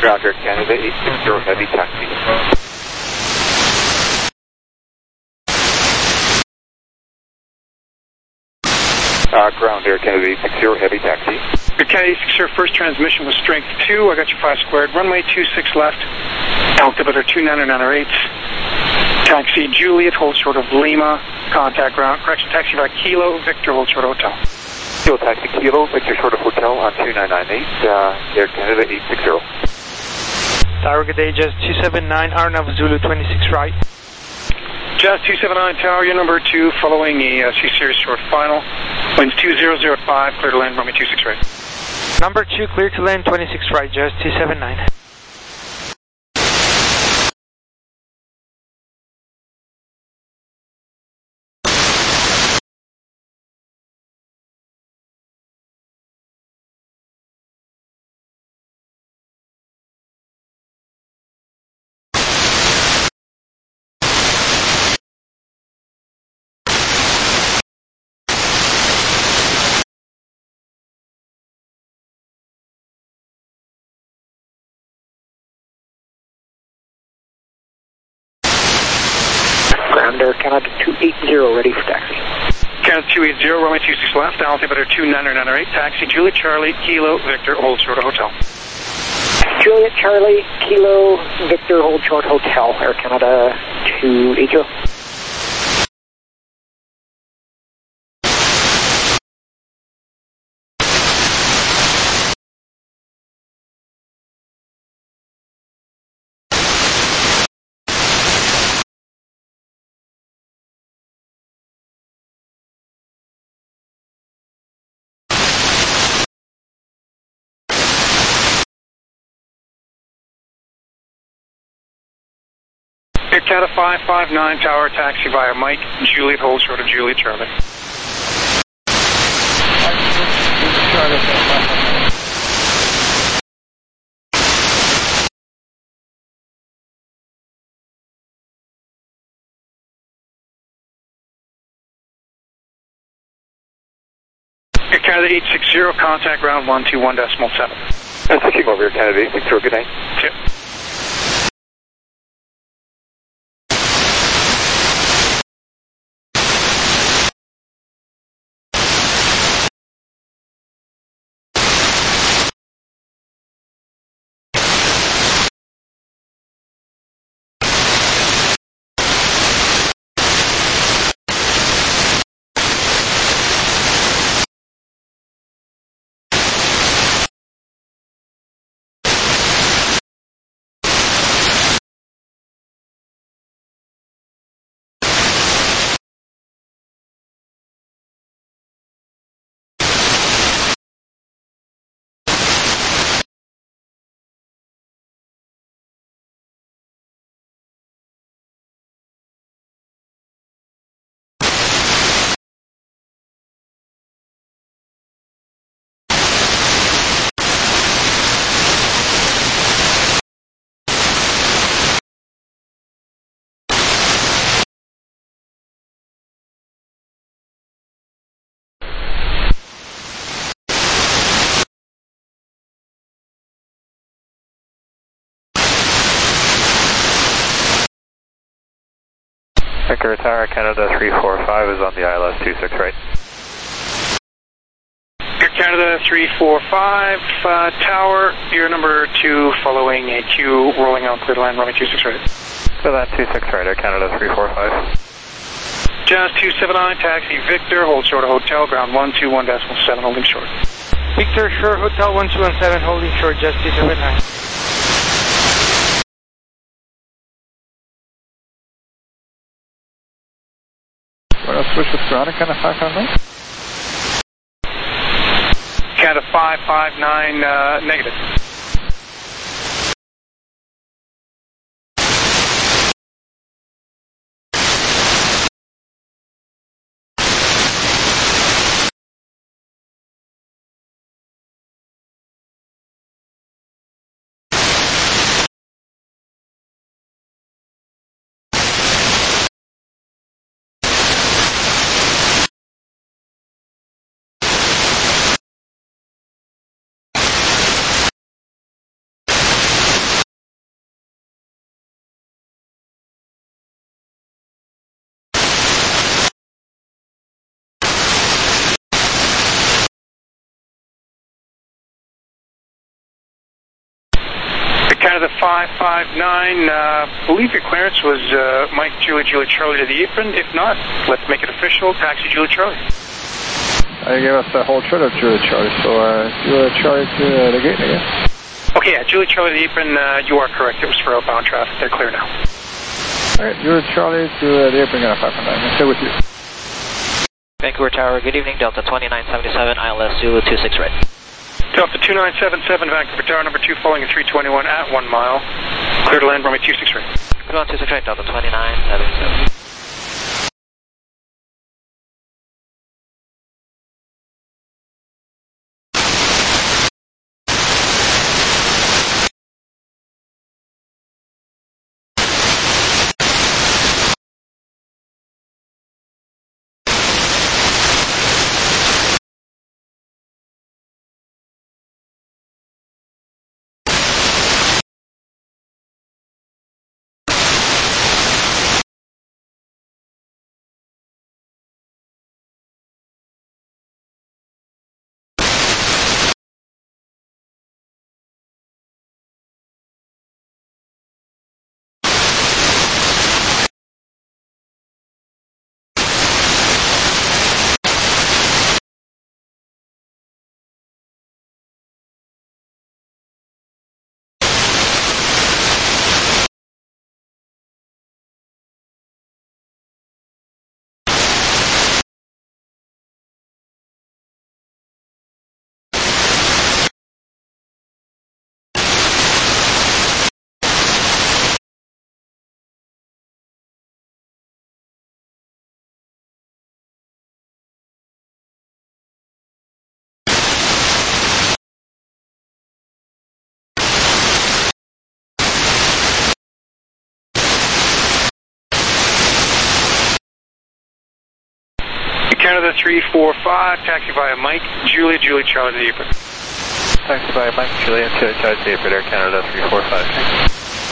Ground Air Canada eight six zero Heavy, taxi. Uh, Ground Air Canada eight six zero Heavy, taxi. Air Canada eight six zero, first transmission was strength two. I got you five squared. Runway two six left. Altimeter two nine nine eight. Taxi Juliet, hold short of Lima. Contact ground. Correction, taxi by Kilo, Victor, hold short of Hotel. Kilo, taxi Kilo, Victor, short of Hotel on two nine nine eight. Uh, Air Canada eight six zero. Tower, good day, Jazz two seven nine, Arnav Zulu twenty-six right. Jazz two seven nine Tower, your number two, following a uh, C-Series short final. Winds two zero zero five, clear to land, runway two six right. Number two, clear to land, twenty-six right, Jazz two seven nine. Ground Air Canada two eight zero, ready for taxi. Canada two eight zero, runway two six left, altimeter two nine nine eight, taxi Juliet Charlie, Kilo, Victor, hold short of Hotel. Juliet Charlie, Kilo, Victor, hold short Hotel, Air Canada two eight zero. Air Canada five five nine Tower, taxi via Mike, Juliet, hold short of Juliet Charlie. Air Canada eight six zero, contact ground one two one decimal seven. That's the team over Air Canada eight six zero, good night. Tip. Victor Tower, Canada three four five is on the I L S two six right. Air Canada three four five, uh, Tower, your number two, following a Q, rolling on clear to land, runway two six right. So that two six right, Air Canada three four five. Jazz two seven nine, taxi Victor, hold short of Hotel, ground one two one decimal seven, holding short. Victor, short, Hotel one two one seven, holding short, Jazz two seven nine. We're going to switch with ground Canada five five nine. Canada five five nine, uh, negative. Canada five five nine, uh, believe your clearance was uh, Mike, Julie, Julie, Charlie to the apron. If not, let's make it official. Taxi, Julie, Charlie. I gave us the whole trip of Julie, Charlie, so uh, Julie, Charlie to uh, the gate, I guess. Okay, yeah, Julie, Charlie to the apron, uh, you are correct. It was for outbound traffic. They're clear now. All right, Julie, Charlie to uh, the apron, got a five five nine. I'll stay with you. Vancouver Tower, good evening, Delta twenty-nine seventy-seven, I L S Zulu two six right. Delta two nine seven seven, Vancouver Tower, number two, following at three twenty-one at one mile. Clear to land, runway two six right. Clear on two six right, Delta twenty-nine seventy-seven. Canada three four five, taxi via Mike, Julia, Julie, Charlie to the apron. Taxi via Mike, Julia, Julie, Charlie to the apron, Air Canada three four five. Thanks.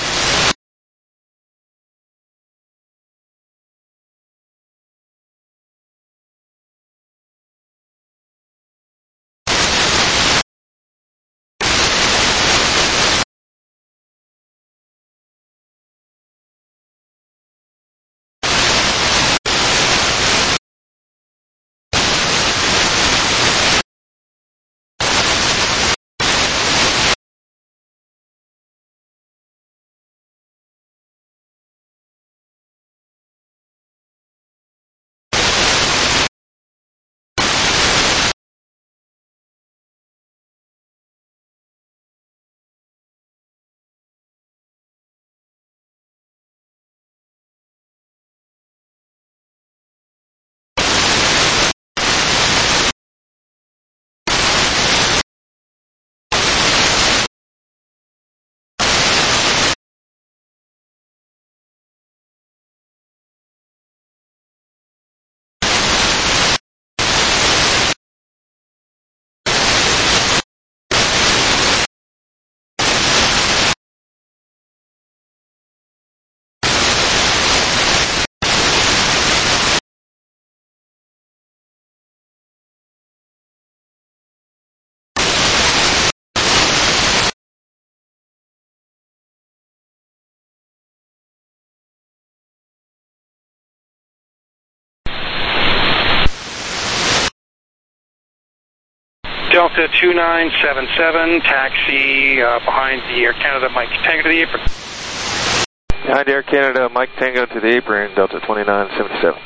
Delta two nine seven seven, taxi uh, behind the Air Canada Mike Tango to the apron. Behind Air Canada Mike Tango to the apron, Delta twenty-nine seventy-seven.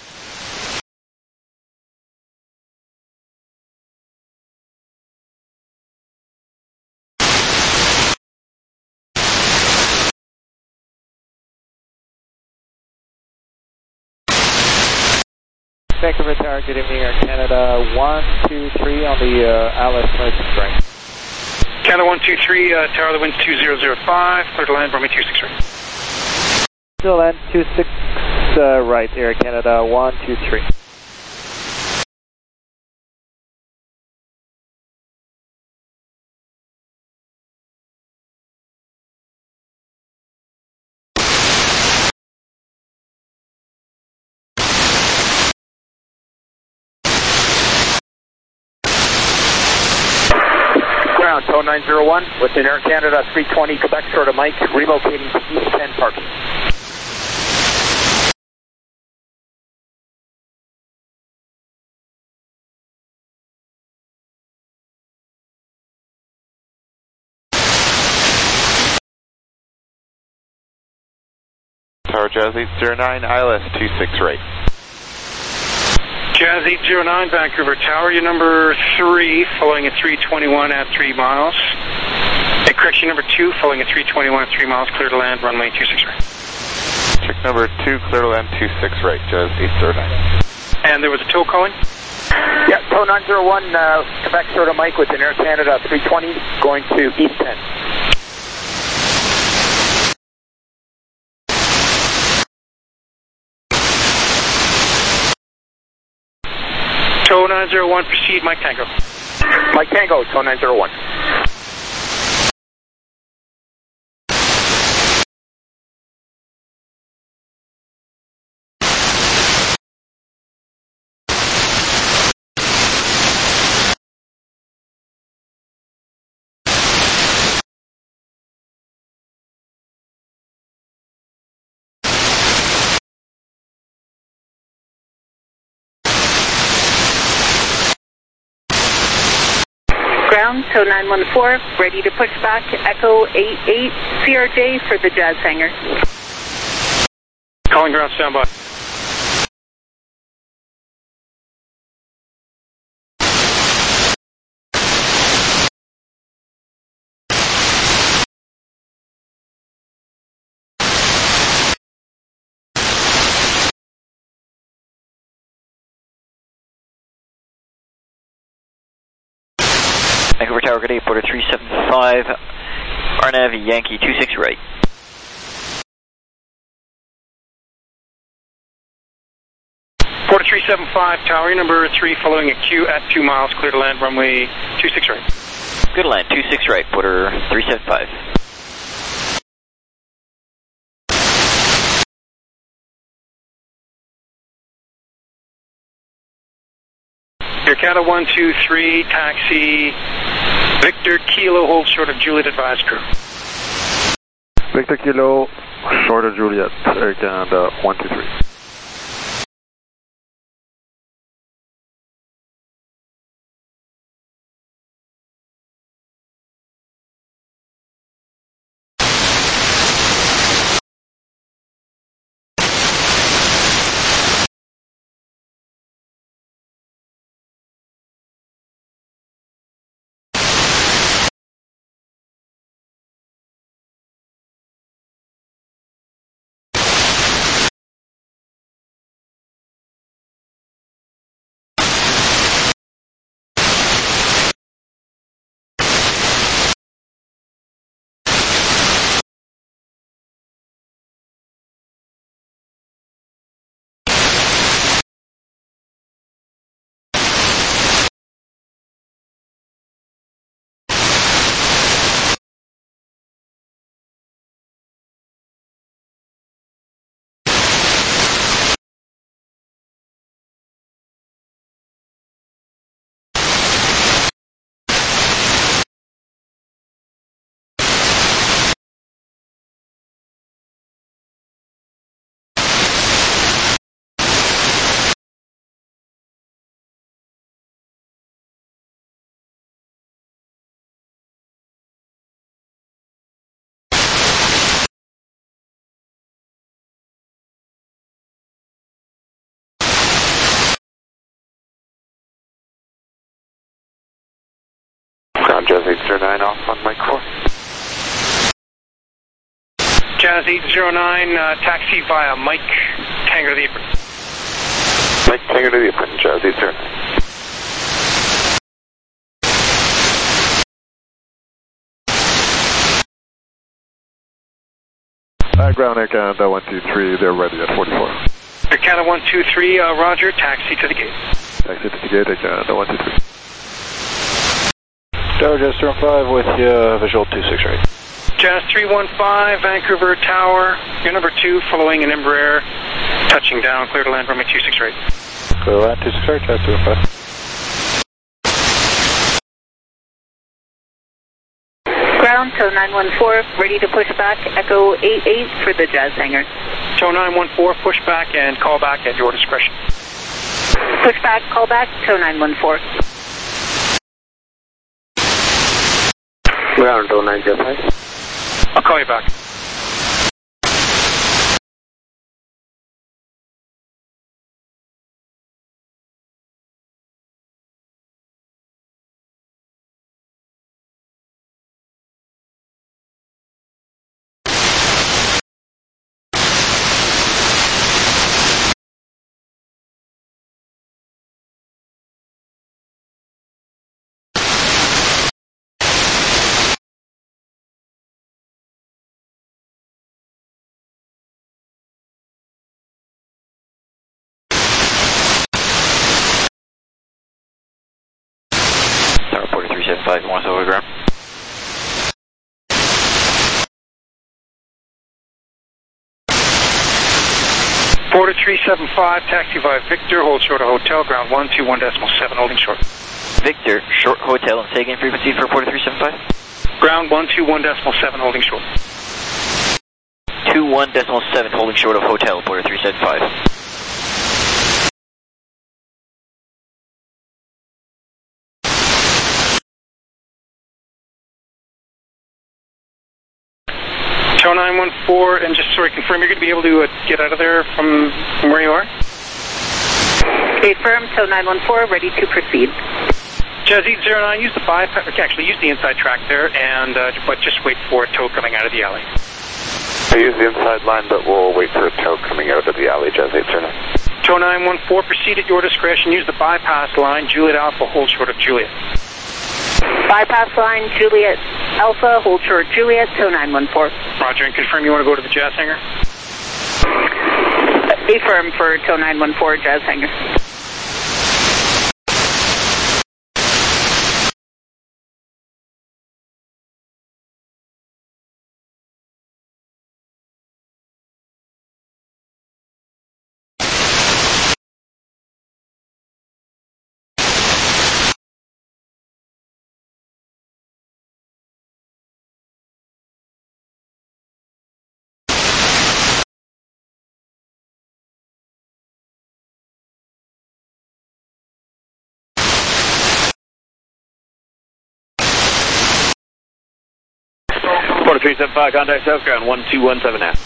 Vancouver Tower, good evening, Air Canada one two three on the uh, Alice twenty-six right. Canada one two three, uh, Tower, the wind's two zero zero five, clear to land, runway two six right. Still land two six uh, right, Air Canada one two three. Ground, Tow nine zero one with an Air Canada three twenty Quebec short of Mike, relocating to East ten parking. Tower Jazz eight zero nine, I L S two six right. Jazz eight zero nine, Vancouver Tower, your number three, following at three twenty-one at three miles. Hey, correction, number two, following at three twenty-one at three miles, clear to land, runway two six right. Check number two, clear to land two six right, Jazz eight zero nine. And there was a tow calling? Yeah, Tow nine zero one, uh, Quebec short of Mike with an Air Canada three twenty going to East ten. Tow nine zero one, proceed, Mike Tango. Mike Tango, Tow nine zero one. Ground, Tow nine one four, ready to push back, Echo eight eight, C R J for the Jazz hangar. Calling ground, standby. Vancouver Tower, good day, Porter three seven five, R N A V Yankee two six right. Porter three seven five, Tower, your number three, following a Q at two miles, clear to land, runway two six right. Good land, two six right, Porter three seven five. Air Canada one two three, taxi, Victor Kilo, hold short of Juliet, advise crew. Victor Kilo, short of Juliet, Air Canada one two three. Ground Jazz eight zero nine off on Mike four. Jazz eight zero nine, uh, taxi via Mike Tango to the apron. Mike Tango to the apron, Jazz eight zero nine. Uh, ground Air Canada one two three, they're ready at forty-four. Air Canada one two three, uh, roger, taxi to the gate. Taxi to the gate, Air Canada one two three. Tower Jazz three one five with uh, visual two six right. Jazz three one five, Vancouver Tower, your number two, following an Embraer, touching down, clear to land, runway two six right. Clear to land two six right, Jazz three one five. ground, tow nine one four, ready to push back, Echo eight eight for the Jazz hangar. Tow nine one four, push back and call back at your discretion. Push back, call back, tow nine one four. Ground, tow nine zero five. I'll call you back. Tower forty-three seventy-five, you want us over ground? forty-three seventy-five, taxi via Victor, hold short of hotel, ground one two one decimal seven, holding short. Victor, short hotel, and say again frequency for forty-three seventy-five? Ground one two one decimal seven, holding short. two one decimal seven, holding short of hotel, forty-three seventy-five. Tow nine one four, and just so I confirm, you're going to be able to uh, get out of there from, from where you are? Affirm, tow nine one four, ready to proceed. Jazz eight zero nine, use the bypass, actually use the inside track there, and uh, but just wait for a tow coming out of the alley. I use the inside line, but we'll wait for a tow coming out of the alley, Jazz eight zero nine. Tow nine one four, proceed at your discretion, use the bypass line, Juliet Alpha, hold short of Juliet. Bypass line, Juliet Alpha, hold short Juliet, tow nine one four. Roger, and confirm you want to go to the Jazz hangar? Affirm for tow nine one four, Jazz hangar. forty-three seventy-five, contact south ground, one two one seven half.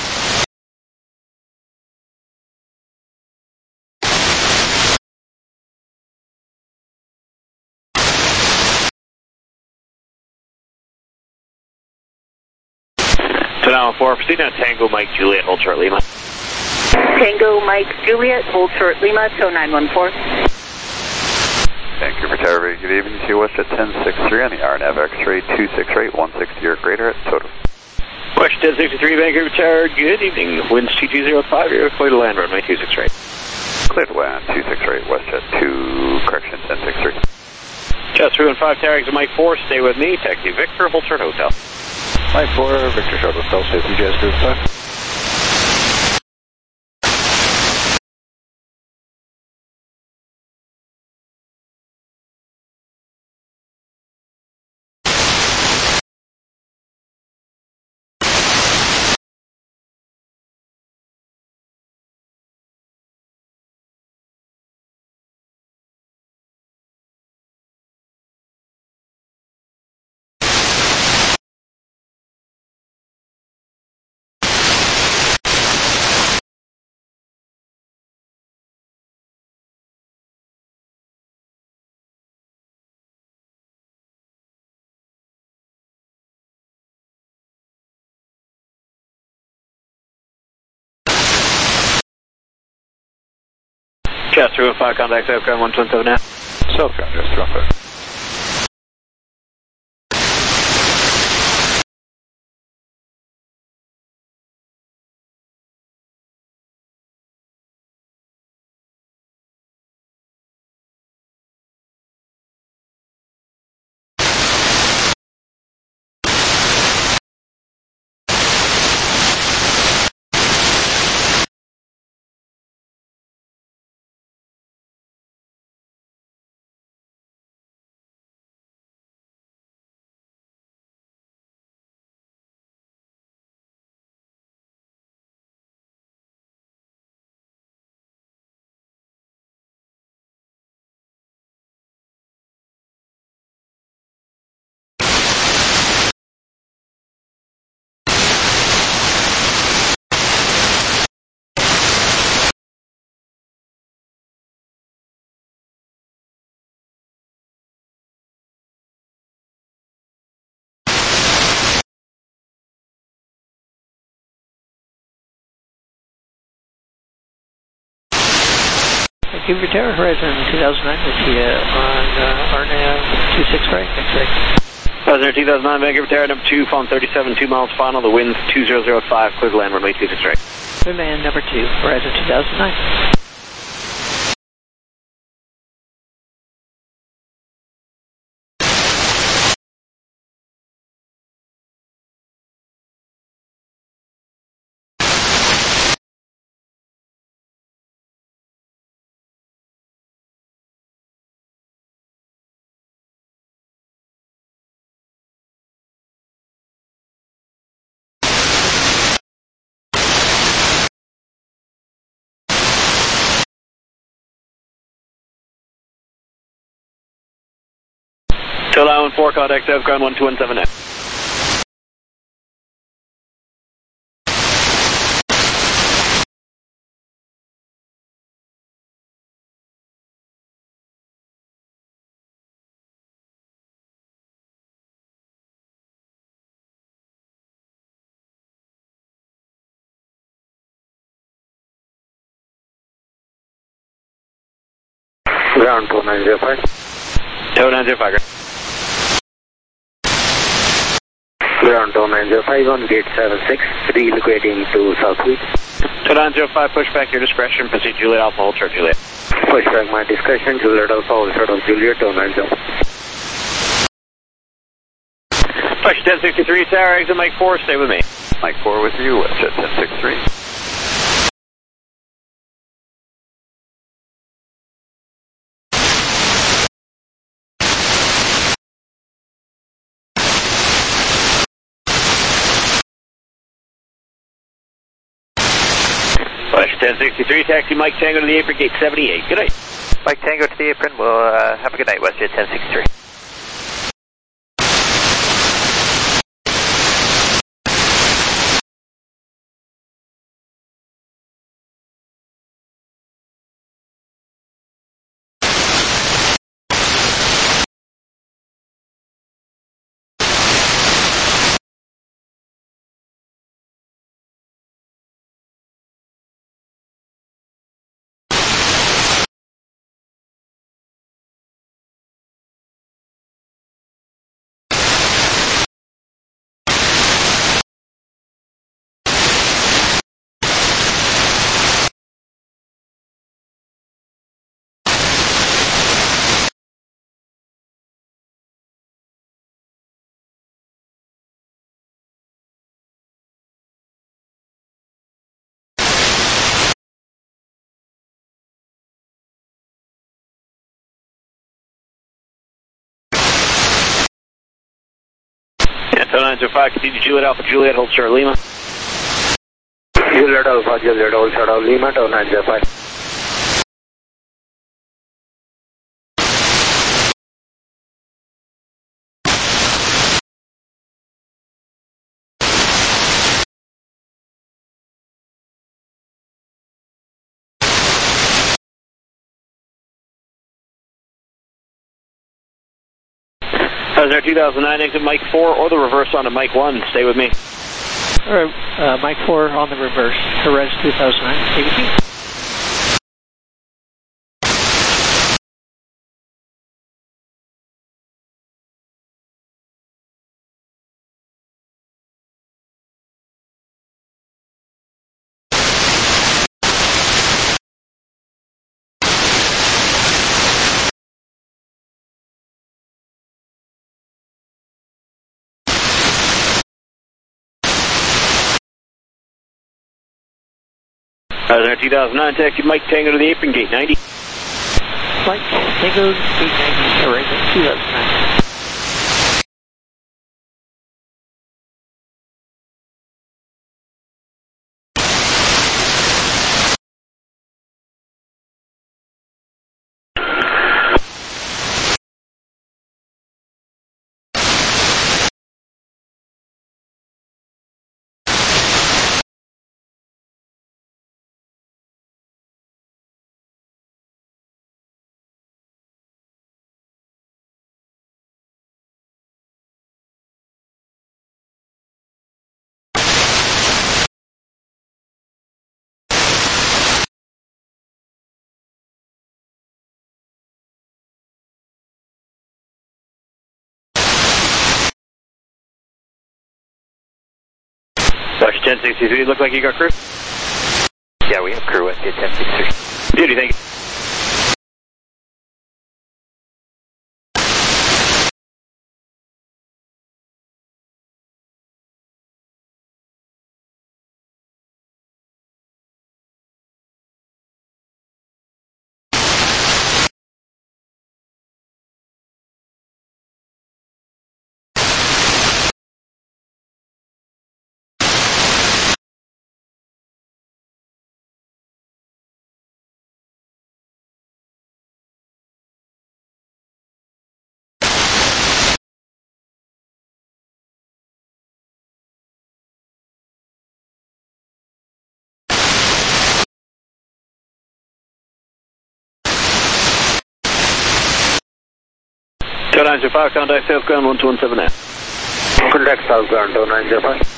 So now four, proceed on Tango Mike Juliet, hold short Lima. Tango Mike Juliet, hold short Lima, tow nine one four. Vancouver Tower, good evening to you, West at ten sixty-three on the R N A V X-ray two six eight, one sixty or greater at total. West ten sixty-three, Vancouver Tower, good evening. Winds two two zero five, you're clear to land, runway two six eight. Clear to land, two six eight, West at two, correction, ten sixty-three. Just three one five, Tower exit Mike four, stay with me, taxi Victor, hold short hotel. Mike four, Victor short hotel, stay with you, Jazz Group five. Just three one five, contact south ground, one two one seven half. South ground, just three one five. Vancouver Tower, Horizon two thousand nine with you on uh, R N A V two six right, X-ray. Horizon two thousand nine, Vancouver Tower, number two, phone thirty-seven, two miles final, the wind's two zero zero five, clear to land, runway two six right. Clear land number two, Horizon two thousand nine. Till Island four, contact South Ground one two one seven nine. Ground two nine zero five. two nine zero five. Ground two nine zero five on gate seven six, relocating to southwest. two nine zero five, push back your discretion, proceed Juliet Alpha, hold short Juliet. Push back my discretion, Juliet Alpha, hold short of Juliet two nine zero. Push ten sixty-three, tower, exit Mike four, stay with me. Mike four with you, WestJet ten sixty-three. Push ten sixty-three, taxi Mike Tango to the apron, gate seventy-eight. Good night. Mike Tango to the apron. We'll uh, have a good night, WestJet ten sixty-three. two nine zero five, continue Juliet Alpha, Juliet, hold short Lima. Juliet Alpha, Juliet, hold short of Lima, two nine zero five. Horizon two thousand nine, exit Mike four or the reverse onto Mike one, stay with me. Alright, uh, Mike four on the reverse, Horizon two thousand nine, stay with me. Horizon two thousand nine, taxi Mike Tango to the apron, gate ninety. Mike Tango, gate ninety, Horizon two thousand nine. Dutch ten sixty-three, look like you got crew? Yeah, we have crew at ten sixty-three. Beauty, thank you. two nine zero five, contact South Ground one two one seven nine. Contact South Ground two nine zero five.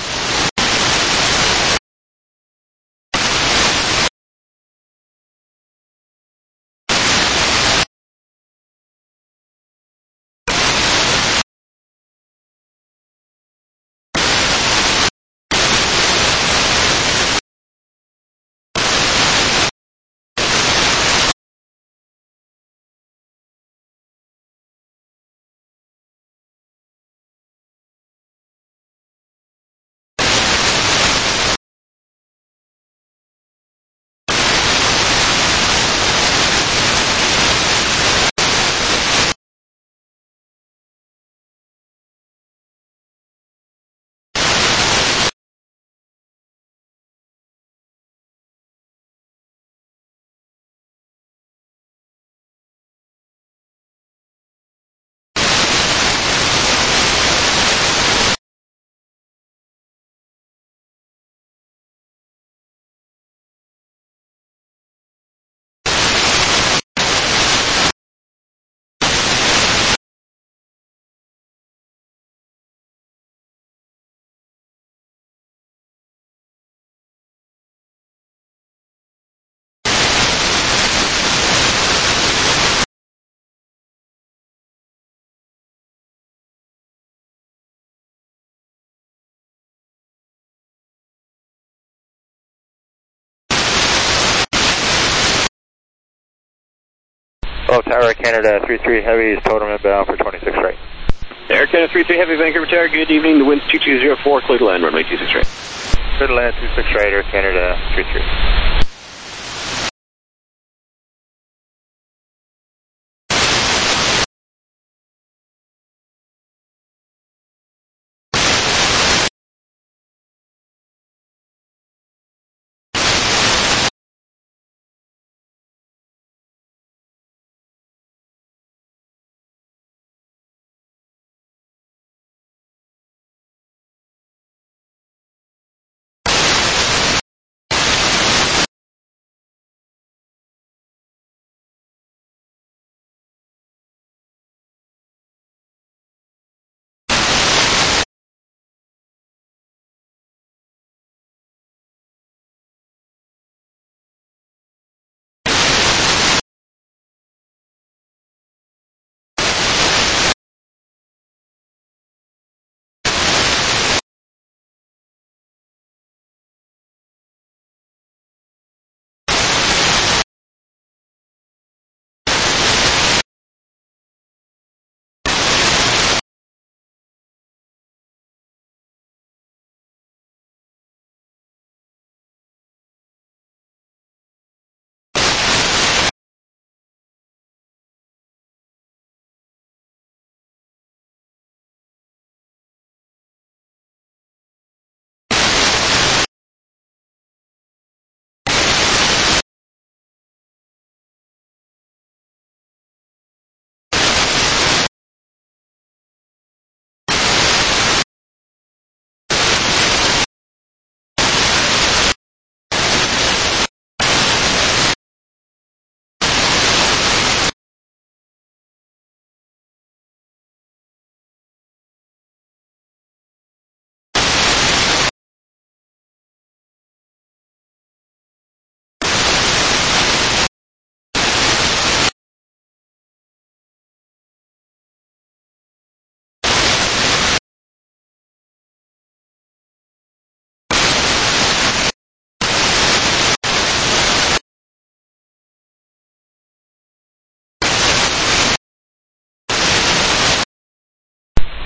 Oh, Tower Canada three three Heavy is totem inbound for twenty-six right. Air Canada three three Heavy, Vancouver Tower, good evening. The wind's two two zero four, clear to land, runway two six right. Clear to land two six right, Air Canada three three.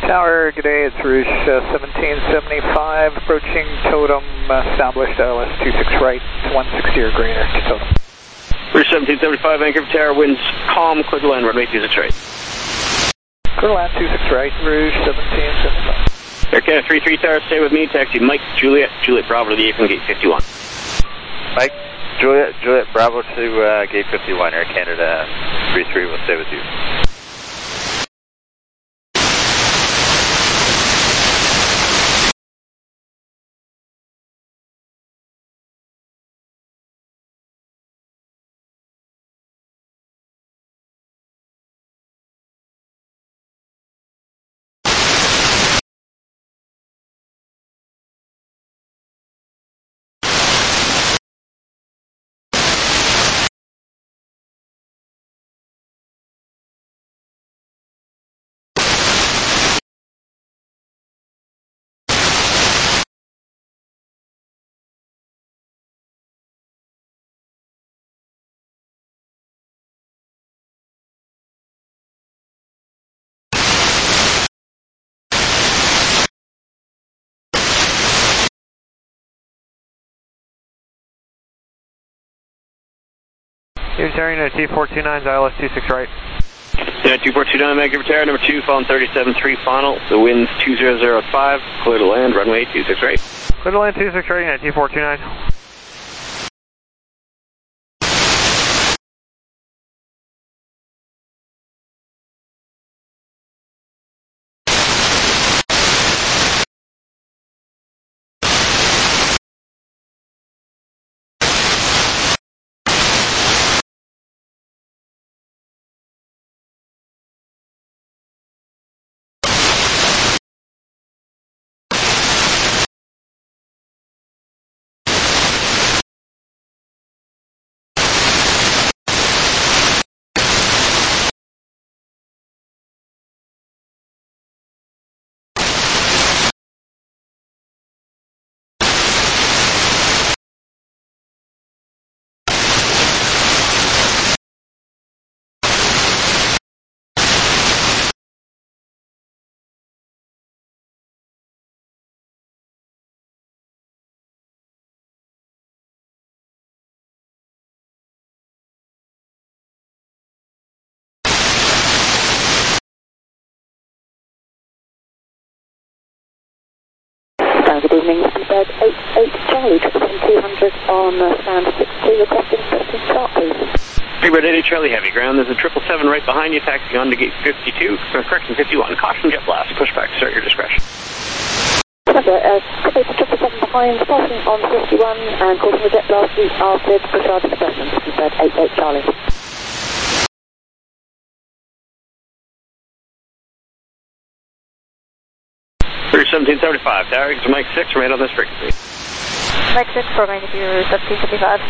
Tower, good day, it's Rouge uh, seventeen seventy-five, approaching totem, uh, established L S two six right, one sixty or greater to totem. Rouge seventeen seventy-five, Vancouver Tower, winds calm, clear to land, runway two six right. Clear to land two six right, Rouge seventeen seventy-five. Air Canada three three Tower, stay with me, taxi Mike, Juliet, Juliet Bravo to the apron, gate fifty-one. Mike, Juliet, Juliet Bravo to uh, gate fifty-one, Air Canada three three will stay with you. Here's Aaron at T four two nine, I L S two six right. Yeah, two four two nine, Vancouver Tower, number two, phone thirty-seven three final. The wind's two zero zero five, clear to land, runway two six right. Clear to land two six right at T four two nine. Good evening, Speedbird eight eight Charlie, triple seven two hundred on uh, stand six two, requesting first start, please. Speedbird eight eight Charlie, heavy ground, there's a triple seven right behind you, taxi on to gate fifty-two, correction fifty-one, caution jet blast, pushback, start your discretion. Roger, uh, triple seven behind, passing on fifty-one, and causing the jet blast, we are cleared to push our discretion, Speedbird eight eight Charlie. Rouge seventeen seventy-five, Tower, it's Mike six, remain on this frequency. Mike six, for main to Rouge seventeen seventy-five.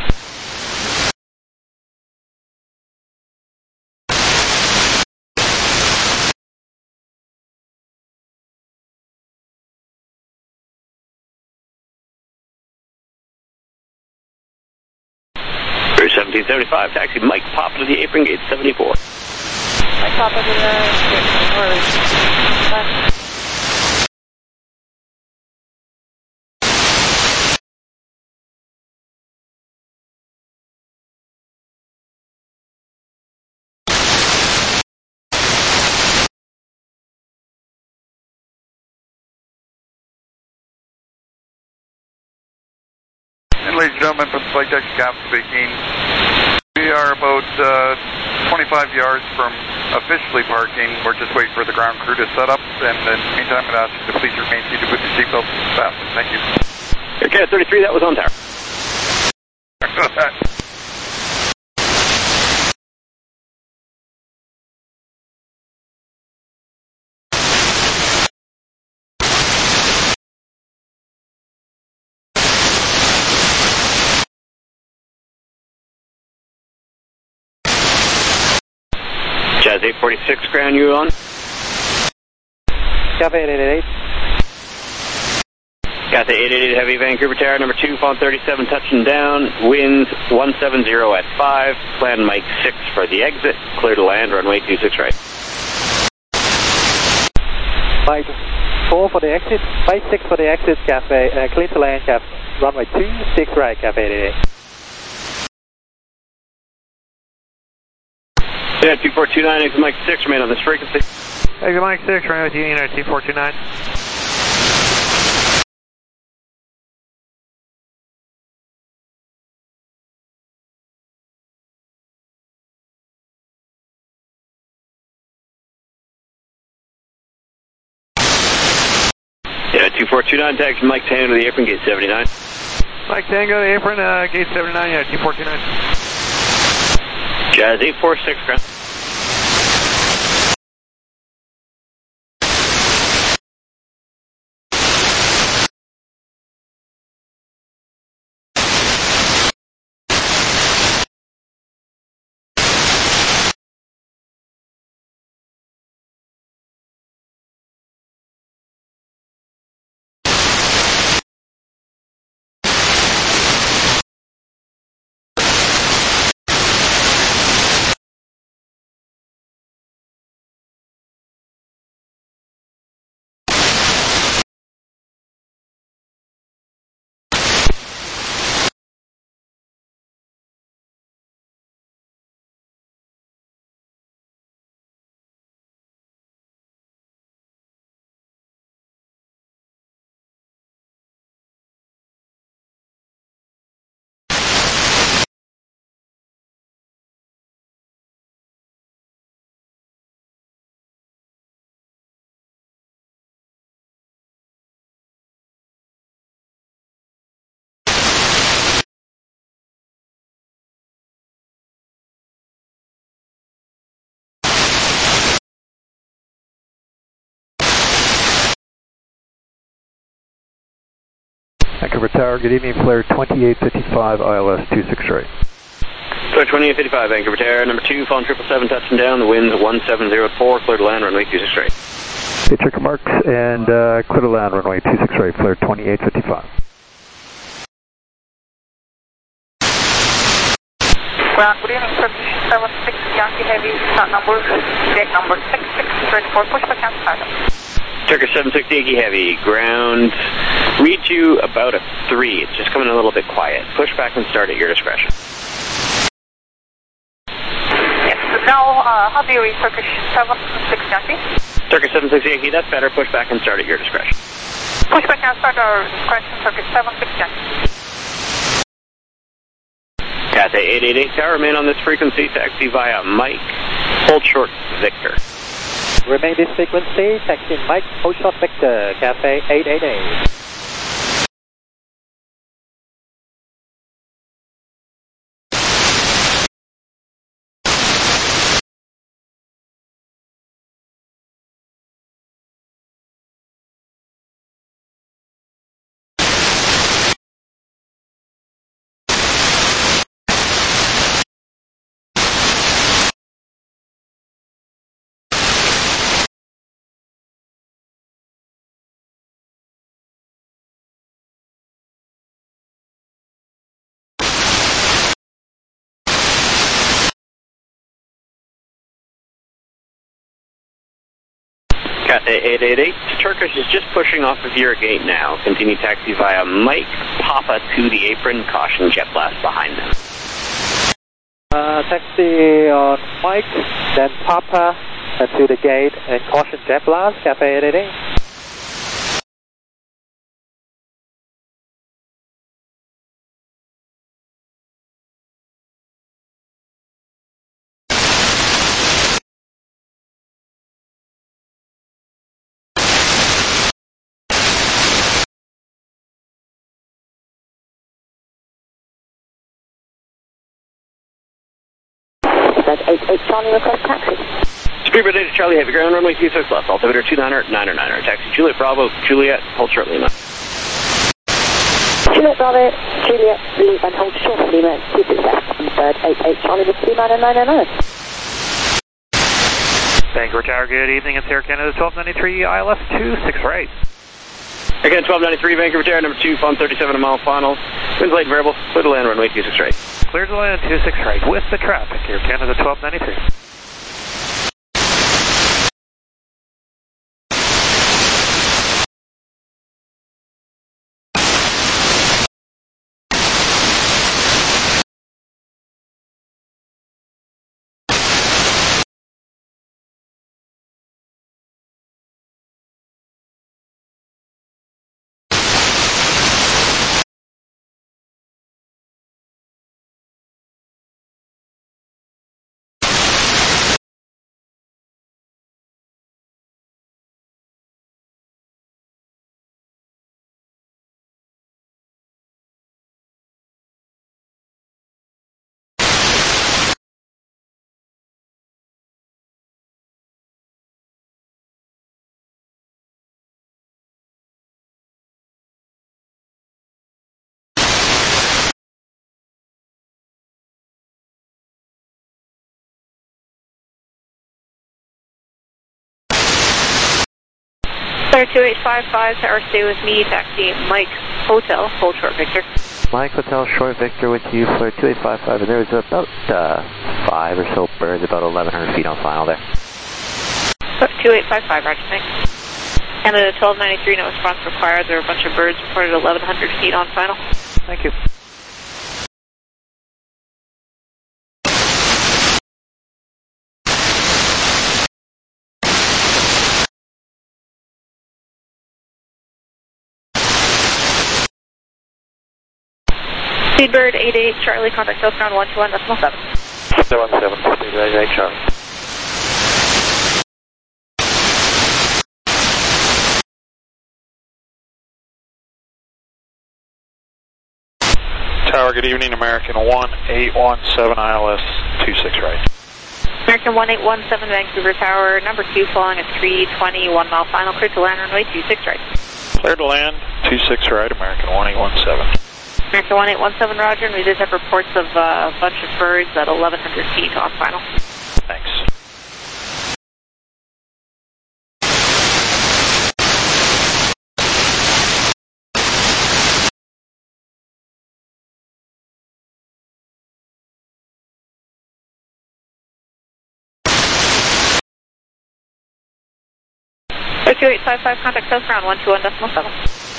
Rouge seventeen seventy-five, taxi Mike Pop to the apron, gate seventy-four. Mike Pop to the gate seventy-four. And ladies and gentlemen, from Flight Deck, Cap speaking. We are about uh, twenty-five yards from officially parking. We're just waiting for the ground crew to set up. And in the meantime, I'm going to ask you to please remain seated with your seatbelt fastened. Thank you. Okay, thirty-three, that was on tower. Jazz eight forty-six, ground you on? Cathay eight eight eight. Cathay eight eight eight, heavy, Vancouver Tower, number two, phone thirty-seven, touching down, winds one seventy at five, plan Mike six for the exit, clear to land, runway two six right. Mike four for the exit, Mike six for the exit, Cafe, uh, clear to land, Cap, runway two six right, Cafe eight eight eight. Yeah, two four two nine, exit Mike six, remain on this frequency. Exit Mike six, remain with you, United two four two nine. Yeah, two four two nine, taxi Mike Tango to the apron, gate seventy-nine. Mike Tango, the apron, uh, gate seventy-nine, yeah, two four two nine. Jazz eight four six, ground. Vancouver Tower, good evening, flare twenty-eight fifty-five, I L S two six right. Flare twenty-eight fifty-five, Vancouver Tower, number two, phone triple seven, touching down, the wind's one seven zero four, clear to land, runway two six right. Okay, check your marks, and uh, clear to land, runway two six right, flare twenty-eight fifty-five. Ground, good evening, Turkish seven six, Yankee Heavy, start number, deck number six six, ready for pushback and start. Turkish seven six Yankee Heavy, ground, read you about a three. It's just coming a little bit quiet. Push back and start at your discretion. Yes, now, uh, how do you read Turkish seven six Yankee? Turkish seven six Yankee, that's better. Push back and start at your discretion. Push back and start our discretion, Turkish seven six Yankee. Cathay eight eight eight Tower, remain on this frequency, taxi via Mike, hold short, Victor. Remain this frequency, taxi Mike, hold short Victor, Cafe eight eight eight. Cathay eight eight eight, Turkish is just pushing off of your gate now. Continue taxi via Mike, Papa to the apron, caution jet blast behind them. Uh, taxi on Mike, then Papa, and to the gate, and caution jet blast, Cafe eight eight eight. eight eight Charlie, request taxi. Speedbird data Charlie, heavy ground, runway two six left, altimeter two niner, niner niner, taxi Juliet Bravo, Juliet, hold short Lima. Juliet Bravo, Juliet, leave and hold short Lima, two six left, and third eight eight Charlie with two niner niner niner. Vancouver Tower, good evening, it's Air Canada twelve ninety-three, I L S two six right. Again, twelve ninety-three, Vancouver Tower, number two, phone thirty-seven, a mile final. Winds light and variable, clear to land, runway two six right. Clear to land, two six right, with the traffic, Air Canada twelve ninety-three. Clear two eight five five, tower stay with me, taxi Mike Hotel, hold short Victor. Mike Hotel, short Victor with you for two eight five five, and there's about uh, five or so birds, about eleven hundred feet on final there. two eight five five, roger, thanks. Canada twelve ninety-three, no response required. There are a bunch of birds reported eleven hundred feet on final. Thank you. Speedbird eight eight, Charlie, contact Southbound one two one decimal seven. seven seven, Speedbird eight eight, Charlie. Tower, good evening, American one eight one seven I L S two six right. American one eight one seven, Vancouver Tower, number two, falling at three twenty, one mile final, clear to land, runway two six right. Clear to land, two six right, American one eight one seven. American one eight one seven, roger, and we did have reports of uh, a bunch of birds at eleven hundred feet on final. Thanks. two eight five five, contact Southbound one two one decimal seven.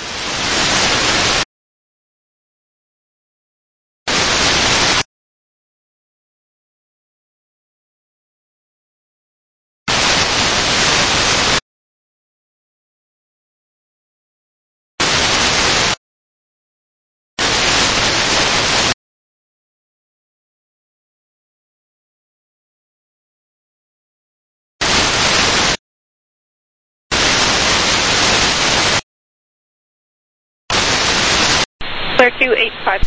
Clear two eight five.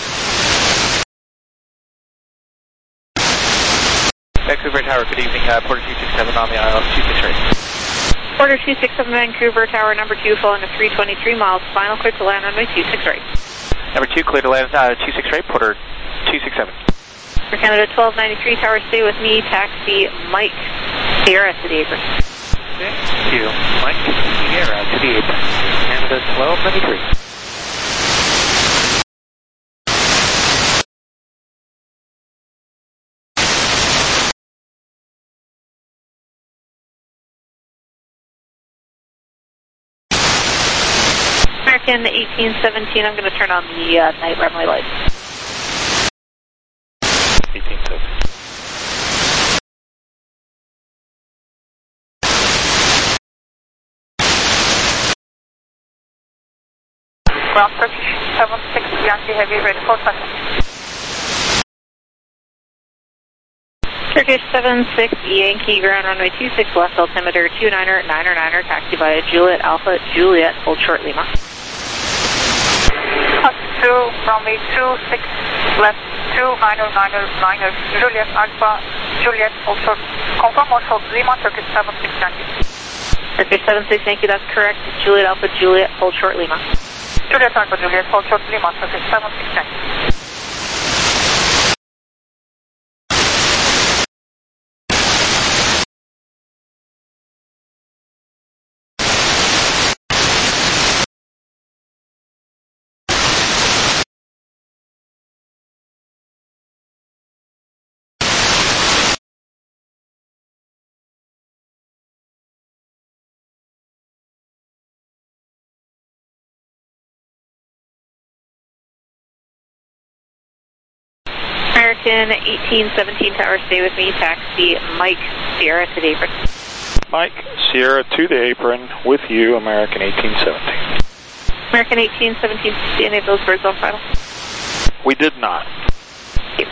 Vancouver Tower, good evening. Uh, Porter two six seven on the I L S two six right. Porter two six seven, Vancouver Tower, number two, falling at three twenty-three miles final, clear to land, runway two six right. Number two, clear to land, uh, two six right, Porter two six seven. For Canada twelve ninety-three, tower stay with me, taxi Mike Sierra to the apron. Thank you, Mike Sierra to the apron. Canada twelve ninety-three. American eighteen seventeen, I'm going to turn on the uh, night runway lights. eighteen seventeen. Ground Turkish seven six, Yankee Heavy, ready for taxi. Turkish seven six, Yankee, ground runway two six, left altimeter two niner, niner niner, taxi via Juliet Alpha, Juliet, hold short Lima. two, runway two six, left two niner niner niner, Juliet Alpha, Juliet, hold short. Confirm hold short Lima, Turkish seven six, Yankee. Turkish seven six, Yankee, that's correct. Juliet Alpha, Juliet, hold short Lima. Juliet Alpha, Juliet, hold short Lima, Turkish seven six, Yankee. American eighteen seventeen, tower stay with me, taxi Mike Sierra to the apron. Mike Sierra to the apron with you, American eighteen seventeen. American eighteen seventeen, see any of those birds on final? We did not. Thank you.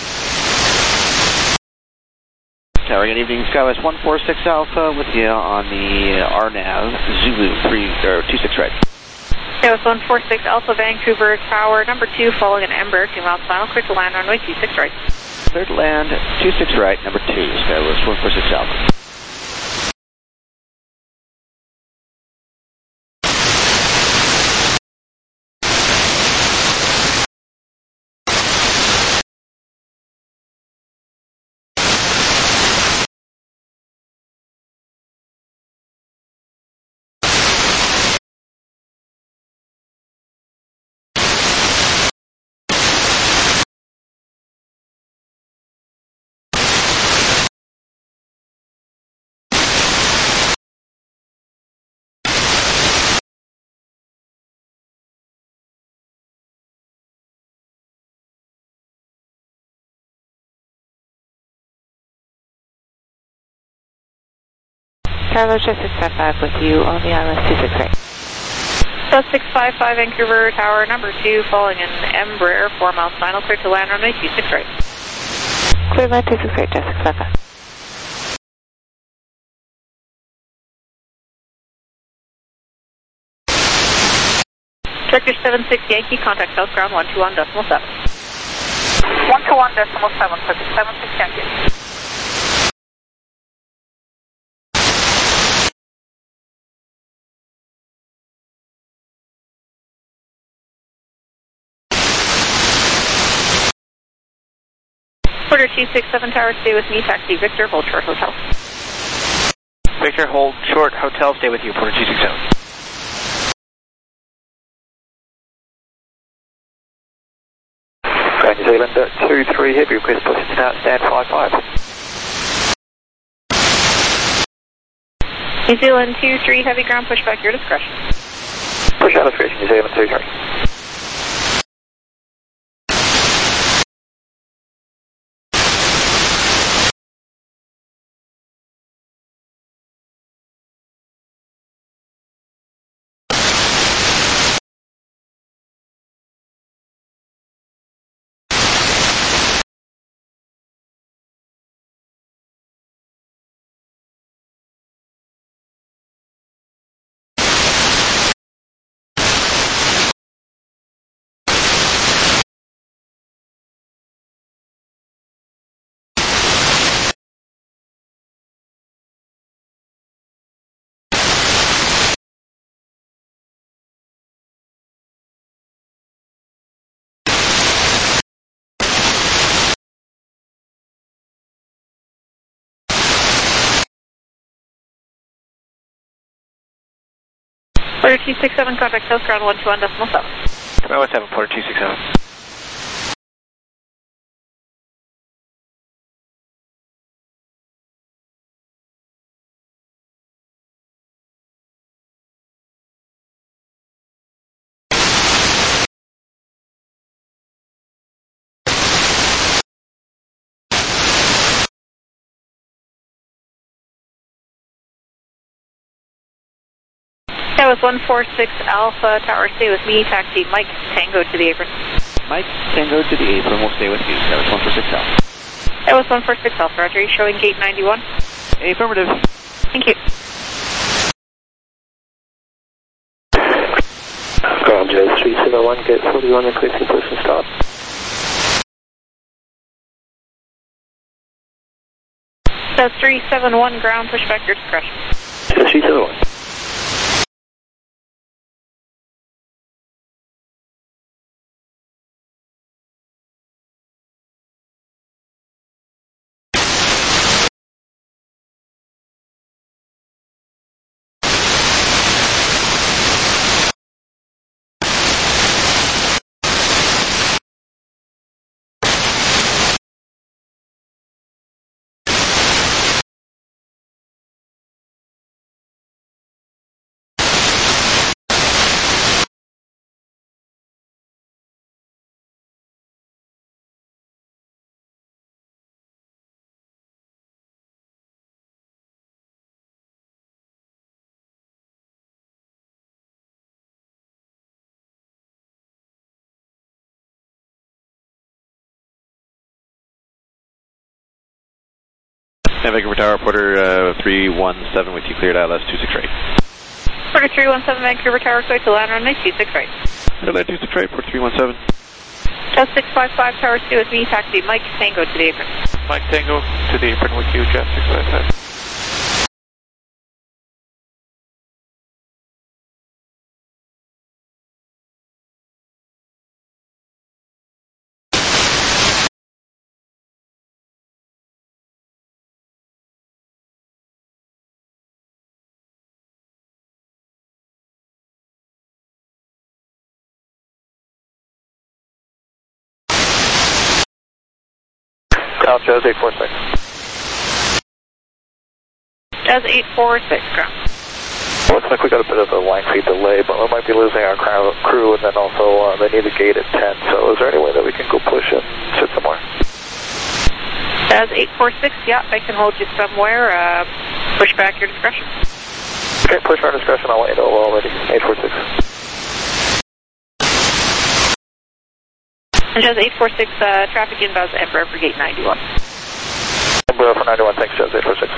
Tower, good evening, Skywest one four six Alpha with you on the R NAV Zulu three or two six right. Skywest one four six Alpha, Vancouver Tower, number two, following an Ember, two miles final, clear to land, runway two six right. Clear to land, two six right, number two, Skywest one four six Alpha. Charlie six five five with you on the I L S two six eight. So six five five Vancouver Tower number two, following an Embraer, four miles final, clear to land runway two six right. Clear land two six eight, six five five. Turkish seven six Yankee, contact South Ground one two one decimal seven. one two one decimal seven, Turkish seven six Yankee. Porter two six seven Tower, stay with me, taxi Victor, hold short hotel. Victor, hold short hotel, stay with you, Porter two six seven. New Zealand two three Heavy, request push to start, stand five five. New Zealand two three Heavy, ground pushback, your discretion. Push out discretion, New Zealand two three. Porter two six seven, contact South Ground one two one decimal seven. one one seven, Porter two six seven. That was one four six Alpha Tower, stay with me, taxi Mike Tango to the apron. Mike Tango to the apron, we'll stay with you. That was one four six Alpha. That was one four six Alpha, Roger, you showing gate ninety-one? Affirmative. Thank you. Ground J three seven one, gate forty-one, requesting push and start. That's three seven one, ground pushback, your discretion. three seven one. Vancouver Tower, Porter uh, three one seven with you, cleared I L S two six right. Porter three one seven, Vancouver Tower, clear to land runway two six right. Clear land two six right, Porter three one seven. Just six five five Tower, stay with me, taxi Mike Tango to the apron. Mike Tango to the apron with you, Jet six five five. Ground Jazz eight four six. Jazz eight four six, ground. Looks like we got a bit of a lengthy delay, but we might be losing our crew, and then also uh, they need a gate at ten, so is there any way that we can go push and sit somewhere? Jazz eight four six, yeah, I can hold you somewhere. Uh, Push back your discretion. Okay, push our discretion, I'll let you know already. eight four six. And Jazz eight four six, uh, traffic inbounds Embraer for gate ninety-one. Embraer for ninety-one, thanks Jazz eight four six.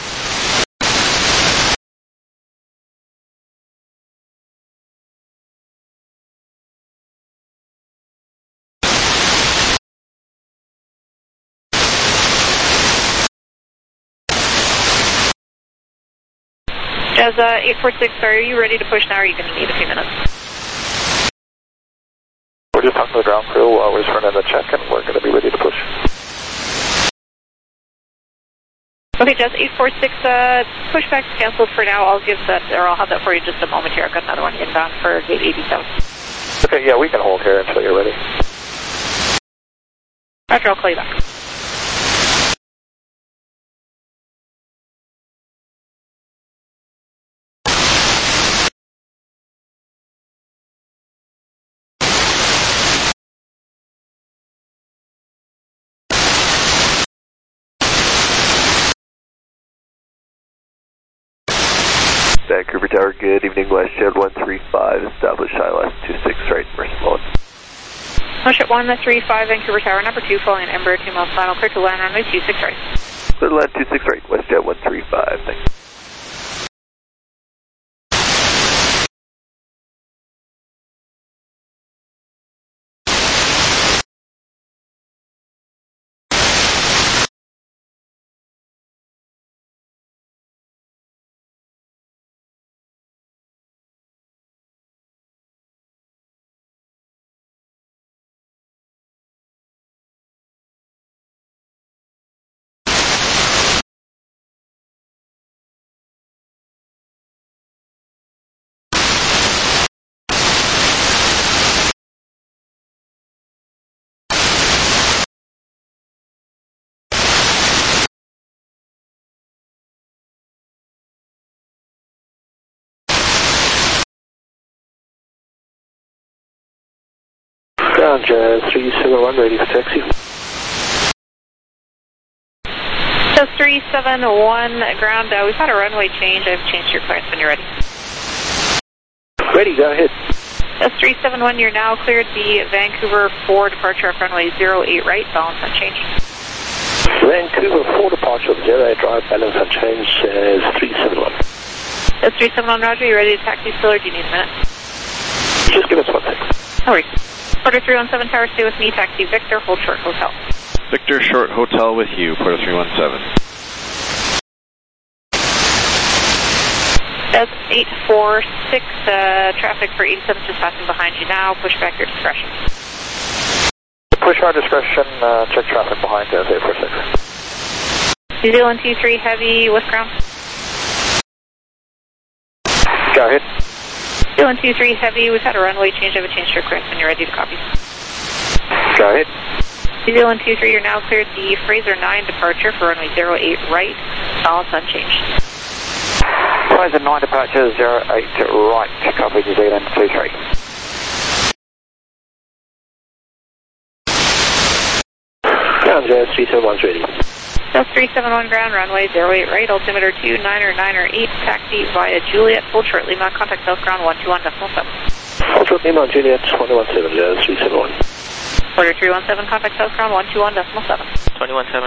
Jazz uh, eight four six, are you ready to push now or are you going to need a few minutes? We're just talking to the ground crew while we're just running the check and we're going to be ready to push. Okay, Jazz eight four six, uh, pushback's canceled for now. I'll give that, or I'll have that for you in just a moment here. I've got another one inbound for gate eighty-seven. Okay, yeah, we can hold here until you're ready. Roger, I'll call you back. Vancouver Tower, good evening, WestJet one three five, establish I L S two six right, Mercy WestJet one three five, Vancouver Tower, number two, following Embraer two miles final, clear to land runway two six right. Clear to land two six right, WestJet one three five, thanks. Ground Jazz three seven one, ready for taxi. Jazz three seven one, ground, uh, we've had a runway change. I've changed your clearance when you're ready. Ready, go ahead. Jazz three seven one, you're now cleared the Vancouver four departure off runway zero eight right, balance unchanged. Vancouver four departure of zero eight right, balance unchanged, Jazz three seven one. Jazz three seven one, Roger, you ready to taxi still or do you need a minute? Just give us one second. No worries. Porter three one seven Tower, stay with me, taxi Victor, hold short hotel. Victor, short hotel with you, Porter three one seven. Jazz eight four six, uh, traffic for eighty-seven just passing behind you now, push back your discretion. Push our discretion, uh, check traffic behind Jazz eight four six. New Zealand two three, heavy, with ground. Go ahead. New Zealand two three, heavy, we've had a runway change, I have changed your clearance when you're ready to copy. Go ahead. New Zealand two three, you're now cleared the Fraser nine departure for runway zero eight right, balance unchanged. Fraser nine departure zero eight right, copy New Zealand two three. Ground Jazz three seven one's ready. Jazz three seven one ground, runway zero eight right, altimeter two niner niner eight, taxi via Juliet, hold short Lima, contact South ground one two one decimal seven. Hold short Lima, Juliet one one seven, Jazz three seven one. Porter three one seven, contact South ground one two one decimal seven. twenty-one seven.